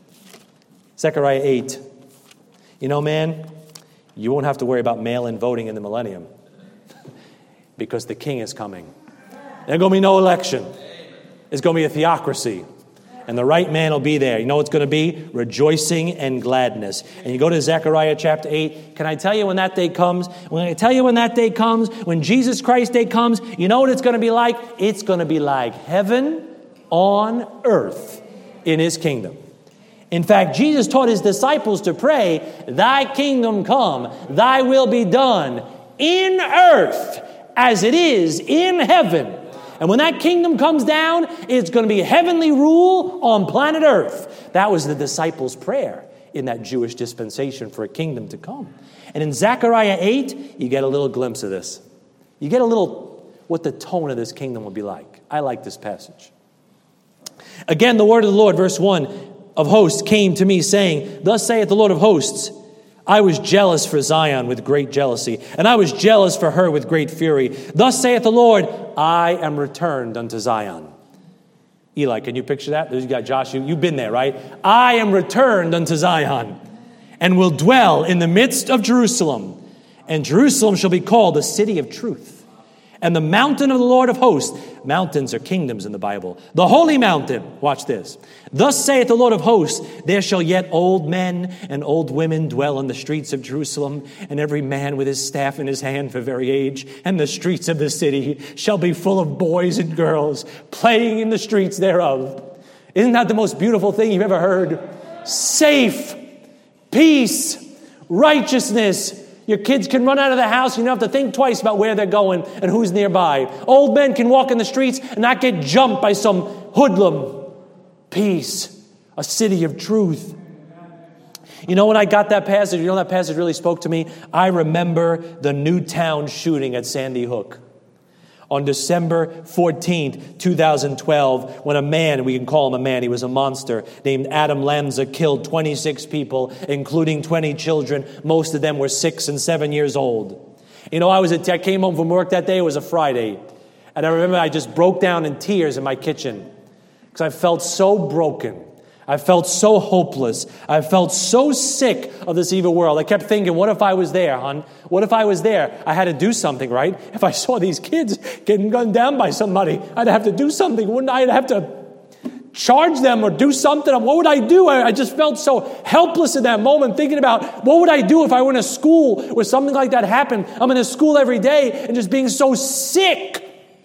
Zechariah eight. You know, man, you won't have to worry about mail-in voting in the millennium because the king is coming. There's going to be no election. It's going to be a theocracy. And the right man will be there. You know what it's going to be? Rejoicing and gladness. And you go to Zechariah chapter eight. Can I tell you when that day comes? When I tell you when that day comes, when Jesus Christ day comes, you know what it's going to be like? It's going to be like heaven on earth in his kingdom. In fact, Jesus taught his disciples to pray, thy kingdom come, thy will be done in earth as it is in heaven. And when that kingdom comes down, it's going to be heavenly rule on planet earth. That was the disciples' prayer in that Jewish dispensation for a kingdom to come. And in Zechariah eight, you get a little glimpse of this. You get a little what the tone of this kingdom will be like. I like this passage. Again, the word of the Lord, verse one, of hosts came to me, saying, thus saith the Lord of hosts, I was jealous for Zion with great jealousy, and I was jealous for her with great fury. Thus saith the Lord, I am returned unto Zion. Eli, can you picture that? You got Josh, you, you've been there, right? I am returned unto Zion, and will dwell in the midst of Jerusalem. And Jerusalem shall be called the city of truth. And the mountain of the Lord of hosts. Mountains are kingdoms in the Bible. The holy mountain. Watch this. Thus saith the Lord of hosts, there shall yet old men and old women dwell in the streets of Jerusalem, and every man with his staff in his hand for very age. And the streets of the city shall be full of boys and girls playing in the streets thereof. Isn't that the most beautiful thing you've ever heard? Safe, peace, righteousness. Your kids can run out of the house. You don't have to think twice about where they're going and who's nearby. Old men can walk in the streets and not get jumped by some hoodlum. Peace. A city of truth. You know when I got that passage, you know that passage really spoke to me? I remember the Newtown shooting at Sandy Hook. On December fourteenth, twenty twelve, when a man, we can call him a man, he was a monster, named Adam Lanza, killed twenty-six people, including twenty children. Most of them were six and seven years old. You know, I was at, I came home from work that day. It was a Friday. And I remember I just broke down in tears in my kitchen because I felt so broken. I felt so hopeless. I felt so sick of this evil world. I kept thinking, what if I was there, hon? What if I was there? I had to do something, right? If I saw these kids getting gunned down by somebody, I'd have to do something. Wouldn't I? I'd have to charge them or do something. What would I do? I, I just felt so helpless in that moment, thinking about what would I do if I were in a school where something like that happened. I'm in a school every day and just being so sick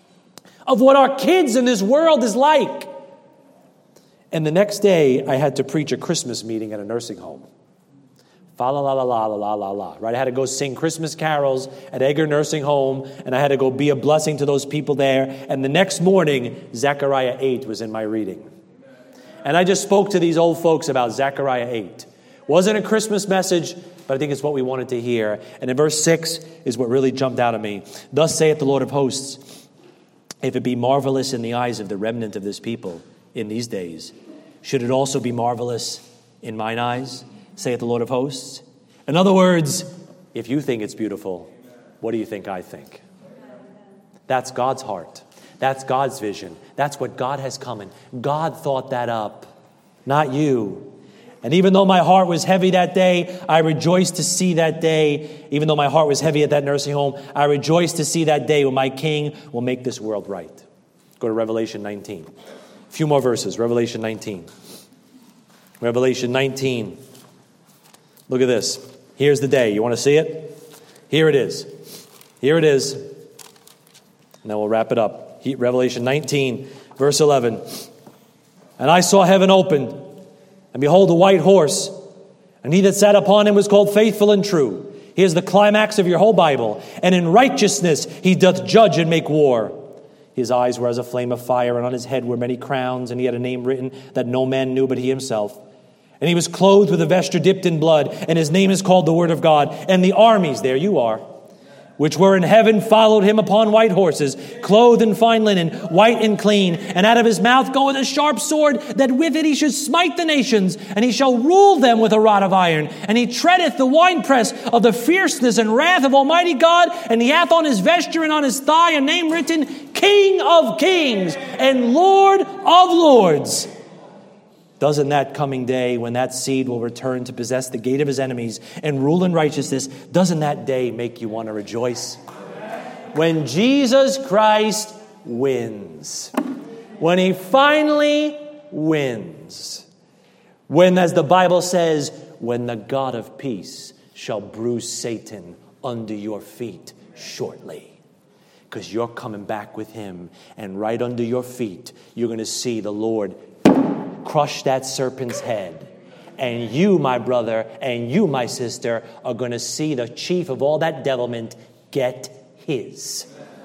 of what our kids in this world is like. And the next day, I had to preach a Christmas meeting at a nursing home. Fa la la la la la la la la. Right? I had to go sing Christmas carols at Edgar Nursing Home, and I had to go be a blessing to those people there. And the next morning, Zechariah eight was in my reading. And I just spoke to these old folks about Zechariah eight. Wasn't a Christmas message, but I think it's what we wanted to hear. And in verse six is what really jumped out at me. Thus saith the Lord of hosts, if it be marvelous in the eyes of the remnant of this people in these days, should it also be marvelous in mine eyes, saith the Lord of hosts? In other words, if you think it's beautiful, what do you think I think? That's God's heart. That's God's vision. That's what God has come in. God thought that up, not you. And even though my heart was heavy that day, I rejoiced to see that day. Even though my heart was heavy at that nursing home, I rejoiced to see that day when my King will make this world right. Go to Revelation nineteen. A few more verses. Revelation nineteen. Revelation nineteen. Look at this. Here's the day. You want to see it? Here it is. Here it is. And then we'll wrap it up. Revelation nineteen, verse eleven. And I saw heaven opened, and behold, a white horse, and he that sat upon him was called Faithful and True. Here's the climax of your whole Bible. And in righteousness he doth judge and make war. His eyes were as a flame of fire, and on his head were many crowns, and he had a name written that no man knew but he himself. And he was clothed with a vesture dipped in blood, and his name is called the Word of God. And the armies, there you are, which were in heaven followed him upon white horses, clothed in fine linen, white and clean. And out of his mouth goeth a sharp sword, that with it he should smite the nations, and he shall rule them with a rod of iron. And he treadeth the winepress of the fierceness and wrath of Almighty God, and he hath on his vesture and on his thigh a name written, King of Kings and Lord of Lords. Doesn't that coming day, when that seed will return to possess the gate of his enemies and rule in righteousness, doesn't that day make you want to rejoice? When Jesus Christ wins. When he finally wins. When, as the Bible says, when the God of peace shall bruise Satan under your feet shortly. Because you're coming back with him, and right under your feet, you're going to see the Lord crush that serpent's head. And you, my brother, and you, my sister, are going to see the chief of all that devilment get his.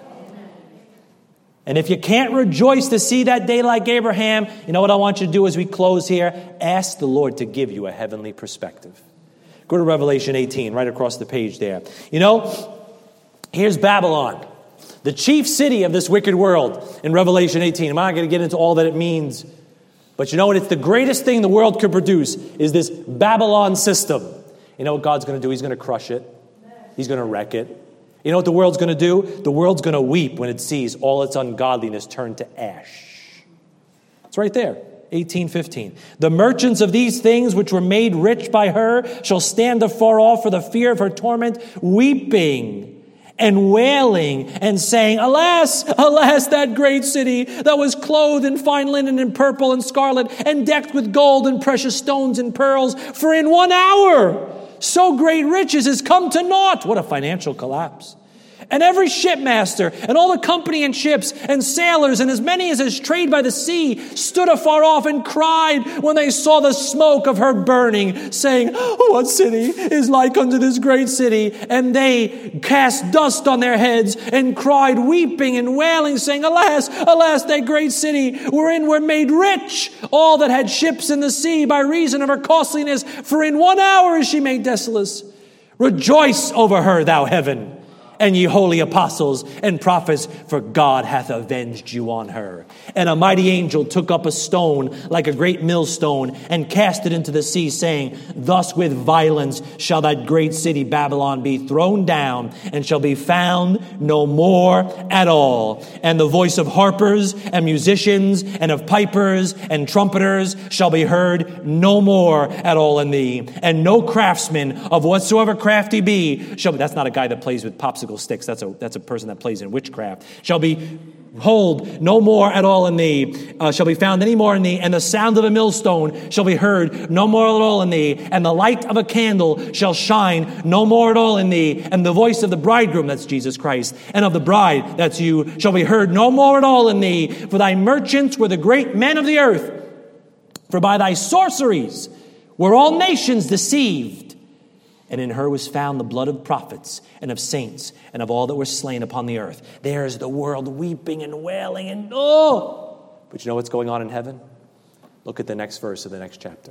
And if you can't rejoice to see that day like Abraham, you know what I want you to do as we close here? Ask the Lord to give you a heavenly perspective. Go to Revelation eighteen, right across the page there. You know, here's Babylon, the chief city of this wicked world in Revelation eighteen. I'm not going to get into all that it means. But you know what? It's the greatest thing the world could produce is this Babylon system. You know what God's going to do? He's going to crush it. He's going to wreck it. You know what the world's going to do? The world's going to weep when it sees all its ungodliness turn to ash. It's right there. eighteen fifteen. The merchants of these things which were made rich by her shall stand afar off for the fear of her torment, weeping and wailing and saying, Alas, alas, that great city that was clothed in fine linen and purple and scarlet and decked with gold and precious stones and pearls, for in one hour so great riches is come to naught. What a financial collapse. And every shipmaster and all the company and ships and sailors and as many as is trade by the sea stood afar off and cried when they saw the smoke of her burning, saying, What city is like unto this great city? And they cast dust on their heads and cried, weeping and wailing, saying, Alas, alas, that great city wherein were made rich all that had ships in the sea by reason of her costliness. For in one hour is she made desolate. Rejoice over her, thou heaven, and ye holy apostles and prophets, for God hath avenged you on her. And a mighty angel took up a stone like a great millstone and cast it into the sea, saying, Thus with violence shall that great city Babylon be thrown down, and shall be found no more at all. And the voice of harpers and musicians and of pipers and trumpeters shall be heard no more at all in thee. And no craftsman of whatsoever craft he be shall be, that's not a guy that plays with popsicles sticks. That's a that's a person that plays in witchcraft. Shall be hold no more at all in thee, uh, shall be found any more in thee, and the sound of a millstone shall be heard no more at all in thee, and the light of a candle shall shine no more at all in thee, and the voice of the bridegroom, that's Jesus Christ, and of the bride, that's you, shall be heard no more at all in thee. For thy merchants were the great men of the earth, for by thy sorceries were all nations deceived. And in her was found the blood of prophets and of saints and of all that were slain upon the earth. There is the world weeping and wailing and oh! But you know what's going on in heaven? Look at the next verse of the next chapter.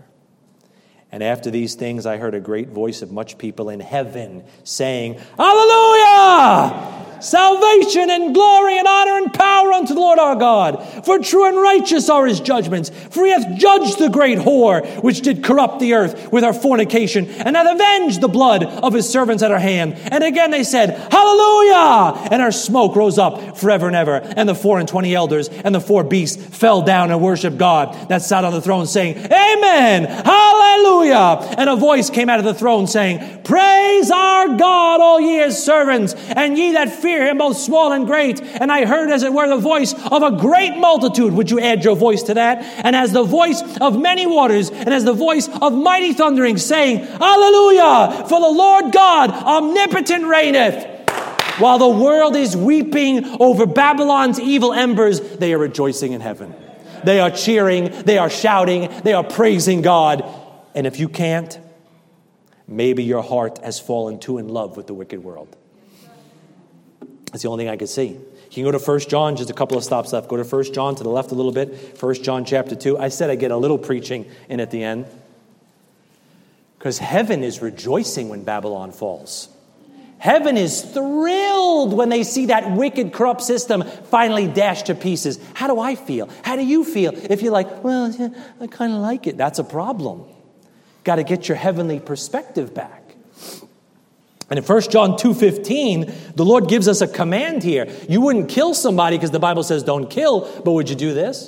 And after these things I heard a great voice of much people in heaven saying, Hallelujah! Salvation and glory and honor and power unto the Lord our God. For true and righteous are his judgments. For he hath judged the great whore, which did corrupt the earth with her fornication, and hath avenged the blood of his servants at her hand. And again they said, Hallelujah! And her smoke rose up forever and ever. And the four and twenty elders and the four beasts fell down and worshiped God that sat on the throne, saying, Amen! Hallelujah! And a voice came out of the throne, saying, Praise our God, all ye his servants, and ye that fear him, both small and great. And I heard, as it were, the voice of a great multitude. Would you add your voice to that? And as the voice of many waters, and as the voice of mighty thundering, saying, Hallelujah! For the Lord God omnipotent reigneth. While the world is weeping over Babylon's evil embers, they are rejoicing in heaven. They are cheering, they are shouting, they are praising God. And if you can't, maybe your heart has fallen too in love with the wicked world. That's the only thing I could see. You can go to First John, just a couple of stops left. Go to First John to the left a little bit. First John chapter two. I said I get a little preaching in at the end. Because heaven is rejoicing when Babylon falls. Heaven is thrilled when they see that wicked, corrupt system finally dashed to pieces. How do I feel? How do you feel? If you're like, well, yeah, I kind of like it, that's a problem. Got to get your heavenly perspective back. And in First John two fifteen, the Lord gives us a command here. You wouldn't kill somebody because the Bible says don't kill, but would you do this?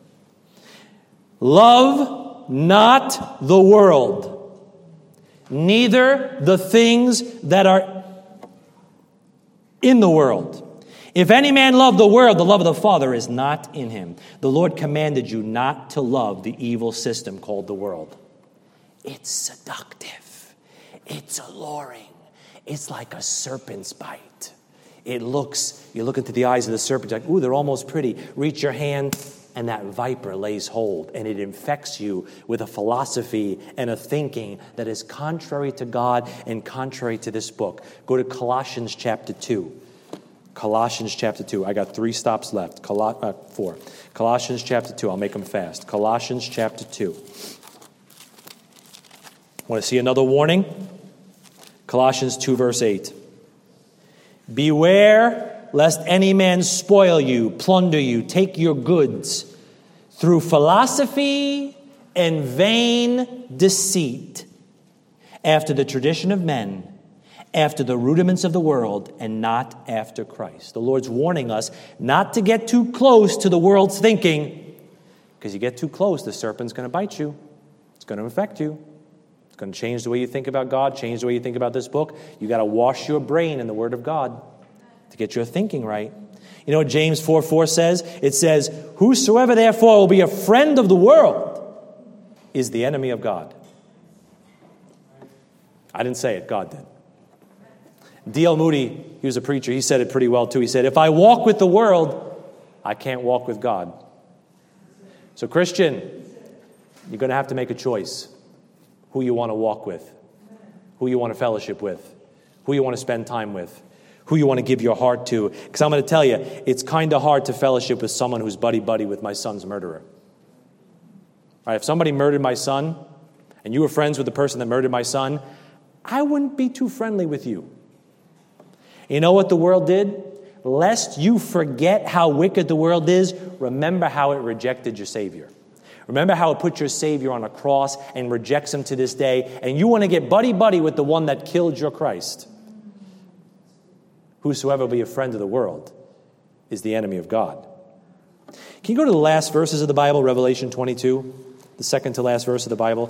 Love not the world, neither the things that are in the world. If any man love the world, the love of the Father is not in him. The Lord commanded you not to love the evil system called the world. It's seductive. It's alluring. It's like a serpent's bite. It looks, you look into the eyes of the serpent, like, ooh, they're almost pretty. Reach your hand, and that viper lays hold, and it infects you with a philosophy and a thinking that is contrary to God and contrary to this book. Go to Colossians chapter two. Colossians chapter two. I got three stops left. Col- uh, four. Colossians chapter two. I'll make them fast. Colossians chapter two. Want to see another warning? Colossians two, verse eight. Beware lest any man spoil you, plunder you, take your goods through philosophy and vain deceit, after the tradition of men, after the rudiments of the world, and not after Christ. The Lord's warning us not to get too close to the world's thinking, because you get too close, the serpent's going to bite you. It's going to infect you. It's going to change the way you think about God, change the way you think about this book. You got to wash your brain in the Word of God to get your thinking right. You know what James four four says? It says, whosoever therefore will be a friend of the world is the enemy of God. I didn't say it, God did. D L Moody, he was a preacher, he said it pretty well too. He said, if I walk with the world, I can't walk with God. So Christian, you're going to have to make a choice. Who you want to walk with, who you want to fellowship with, who you want to spend time with, who you want to give your heart to. Because I'm going to tell you, it's kind of hard to fellowship with someone who's buddy-buddy with my son's murderer. All right, if somebody murdered my son, and you were friends with the person that murdered my son, I wouldn't be too friendly with you. You know what the world did? Lest you forget how wicked the world is, remember how it rejected your Savior. Remember how it put your Savior on a cross and rejects him to this day, and you want to get buddy-buddy with the one that killed your Christ. Whosoever will be a friend of the world is the enemy of God. Can you go to the last verses of the Bible, Revelation twenty-two, the second to last verse of the Bible?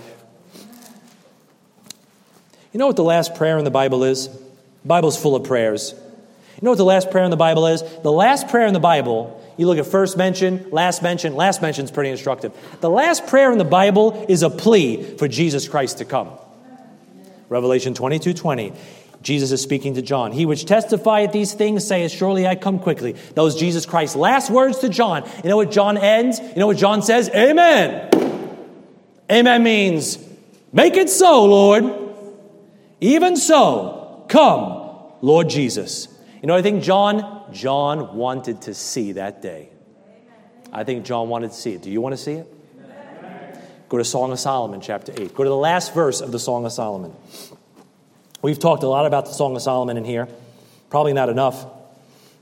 You know what the last prayer in the Bible is? The Bible's full of prayers. You know what the last prayer in the Bible is? The last prayer in the Bible, you look at first mention, last mention. Last mention is pretty instructive. The last prayer in the Bible is a plea for Jesus Christ to come. Revelation twenty-two twenty. Jesus is speaking to John. He which testifieth these things saith, surely I come quickly. Those Jesus Christ's last words to John. You know what John ends? You know what John says? Amen. Amen means, make it so, Lord. Even so, come, Lord Jesus. You know what I think John? John wanted to see that day. I think John wanted to see it. Do you want to see it? Go to Song of Solomon, chapter eight. Go to the last verse of the Song of Solomon. We've talked a lot about the Song of Solomon in here. Probably not enough.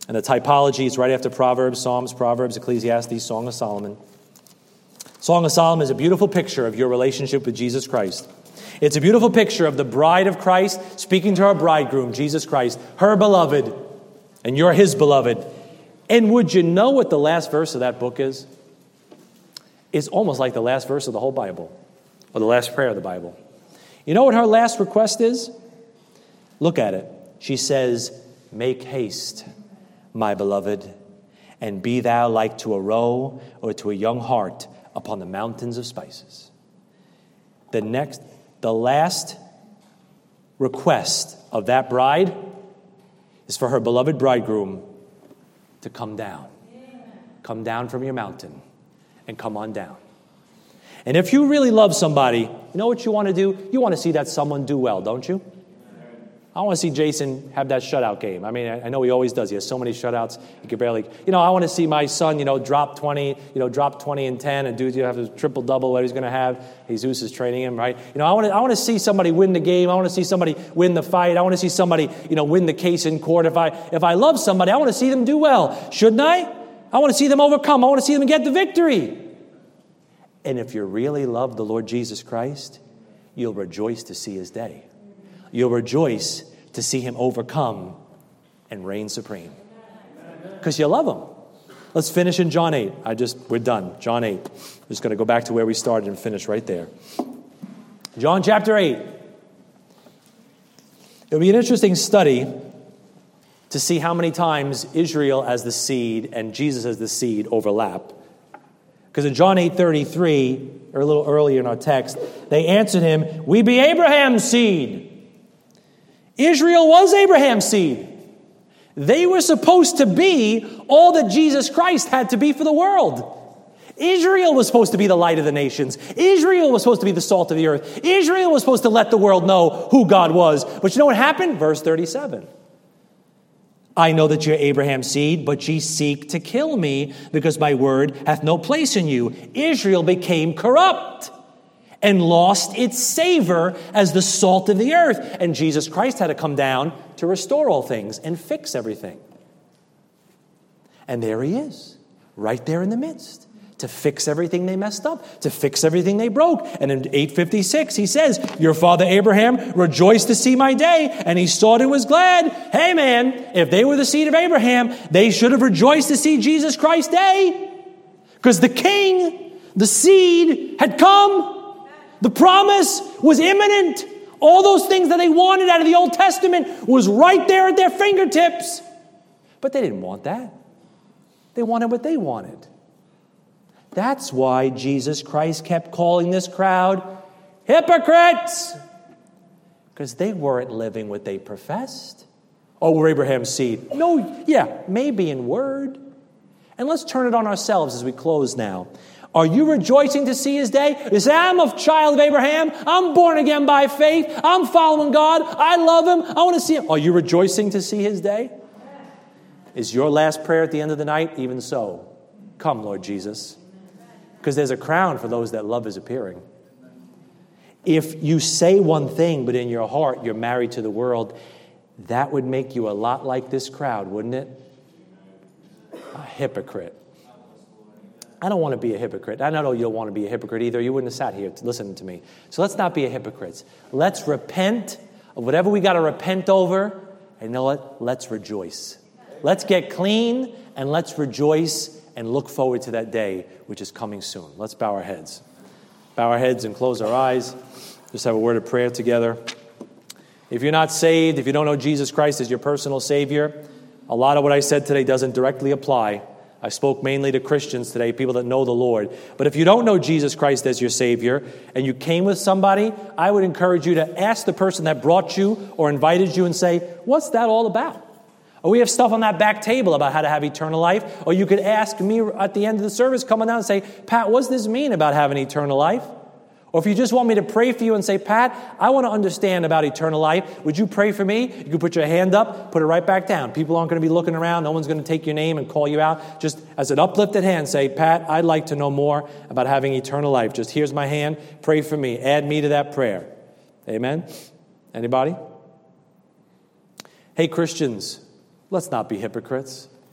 And the typology is right after Proverbs, Psalms, Proverbs, Ecclesiastes, Song of Solomon. Song of Solomon is a beautiful picture of your relationship with Jesus Christ. It's a beautiful picture of the bride of Christ speaking to her bridegroom, Jesus Christ, her beloved, and you're his beloved. And would you know what the last verse of that book is? It's almost like the last verse of the whole Bible, or the last prayer of the Bible. You know what her last request is? Look at it. She says, "Make haste, my beloved, and be thou like to a roe or to a young hart upon the mountains of spices." The next, the last request of that bride is for her beloved bridegroom to come down. Come down from your mountain and come on down. And if you really love somebody, you know what you want to do? You want to see that someone do well, don't you? I want to see Jason have that shutout game. I mean, I know he always does. He has so many shutouts. He can barely, you know, I want to see my son, you know, drop twenty, you know, drop twenty and ten and do, you know, have a triple double, what he's going to have. Jesus is training him, right? You know, I want to, I want to see somebody win the game. I want to see somebody win the fight. I want to see somebody, you know, win the case in court. If I, if I love somebody, I want to see them do well. Shouldn't I? I want to see them overcome. I want to see them get the victory. And if you really love the Lord Jesus Christ, you'll rejoice to see his day. You'll rejoice to see him overcome and reign supreme. Because you love him. Let's finish in John eight. I just, we're done. John eight. We're just going to go back to where we started and finish right there. John chapter eight. It'll be an interesting study to see how many times Israel as the seed and Jesus as the seed overlap. Because in John eight thirty-three, or a little earlier in our text, they answered him, "We be Abraham's seed." Israel was Abraham's seed. They were supposed to be all that Jesus Christ had to be for the world. Israel was supposed to be the light of the nations. Israel was supposed to be the salt of the earth. Israel was supposed to let the world know who God was. But you know what happened? Verse thirty-seven. "I know that you're Abraham's seed, but ye seek to kill me, because my word hath no place in you." Israel became corrupt and lost its savor as the salt of the earth. And Jesus Christ had to come down to restore all things and fix everything. And there he is, right there in the midst, to fix everything they messed up, to fix everything they broke. And in eight fifty-six, he says, "Your father Abraham rejoiced to see my day, and he saw it and was glad." Hey man, if they were the seed of Abraham, they should have rejoiced to see Jesus Christ's day. Because the king, the seed, had come. The promise was imminent. All those things that they wanted out of the Old Testament was right there at their fingertips. But they didn't want that. They wanted what they wanted. That's why Jesus Christ kept calling this crowd hypocrites. Because they weren't living what they professed. Oh, we're Abraham's seed. No, yeah, maybe in word. And let's turn it on ourselves as we close now. Are you rejoicing to see his day? You say, "I'm a child of Abraham. I'm born again by faith. I'm following God. I love him. I want to see him." Are you rejoicing to see his day? Is your last prayer at the end of the night? Even so, come, Lord Jesus. Because there's a crown for those that love is appearing. If you say one thing, but in your heart you're married to the world, that would make you a lot like this crowd, wouldn't it? A hypocrite. I don't want to be a hypocrite. I know you don't want to be a hypocrite either. You wouldn't have sat here to listen to me. So let's not be a hypocrite. Let's repent of whatever we got to repent over. And you know what? Let's rejoice. Let's get clean and let's rejoice and look forward to that day, which is coming soon. Let's bow our heads. Bow our heads and close our eyes. Just have a word of prayer together. If you're not saved, if you don't know Jesus Christ as your personal Savior, a lot of what I said today doesn't directly apply. I spoke mainly to Christians today, people that know the Lord. But if you don't know Jesus Christ as your Savior, and you came with somebody, I would encourage you to ask the person that brought you or invited you and say, "What's that all about?" Or we have stuff on that back table about how to have eternal life. Or you could ask me at the end of the service, coming down and say, "Pat, what does this mean about having eternal life?" Or if you just want me to pray for you and say, "Pat, I want to understand about eternal life. Would you pray for me?" You can put your hand up, put it right back down. People aren't going to be looking around. No one's going to take your name and call you out. Just as an uplifted hand, say, "Pat, I'd like to know more about having eternal life. Just here's my hand. Pray for me. Add me to that prayer." Amen? Anybody? Hey, Christians, let's not be hypocrites.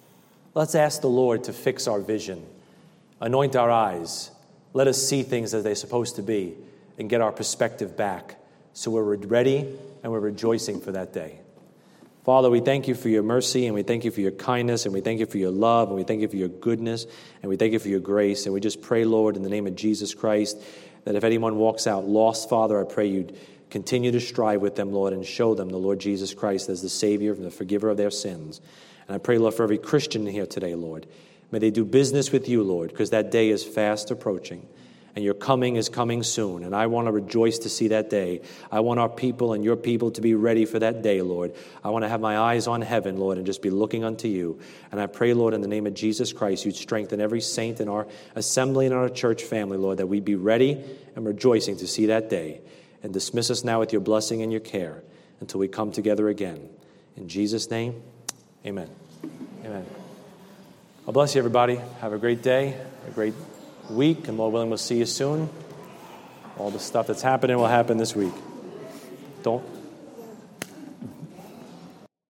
Let's ask the Lord to fix our vision, anoint our eyes, let us see things as they're supposed to be, and get our perspective back so we're ready and we're rejoicing for that day. Father, we thank you for your mercy, and we thank you for your kindness, and we thank you for your love, and we thank you for your goodness, and we thank you for your grace. And we just pray, Lord, in the name of Jesus Christ, that if anyone walks out lost, Father, I pray you'd continue to strive with them, Lord, and show them the Lord Jesus Christ as the Savior and the forgiver of their sins. And I pray, Lord, for every Christian here today, Lord, may they do business with you, Lord, because that day is fast approaching. And your coming is coming soon. And I want to rejoice to see that day. I want our people and your people to be ready for that day, Lord. I want to have my eyes on heaven, Lord, and just be looking unto you. And I pray, Lord, in the name of Jesus Christ, you'd strengthen every saint in our assembly and our church family, Lord, that we'd be ready and rejoicing to see that day. And dismiss us now with your blessing and your care until we come together again. In Jesus' name, amen. Amen. God bless you, everybody. Have a great day, a great week, and Lord willing, we'll see you soon. All the stuff that's happening will happen this week. Don't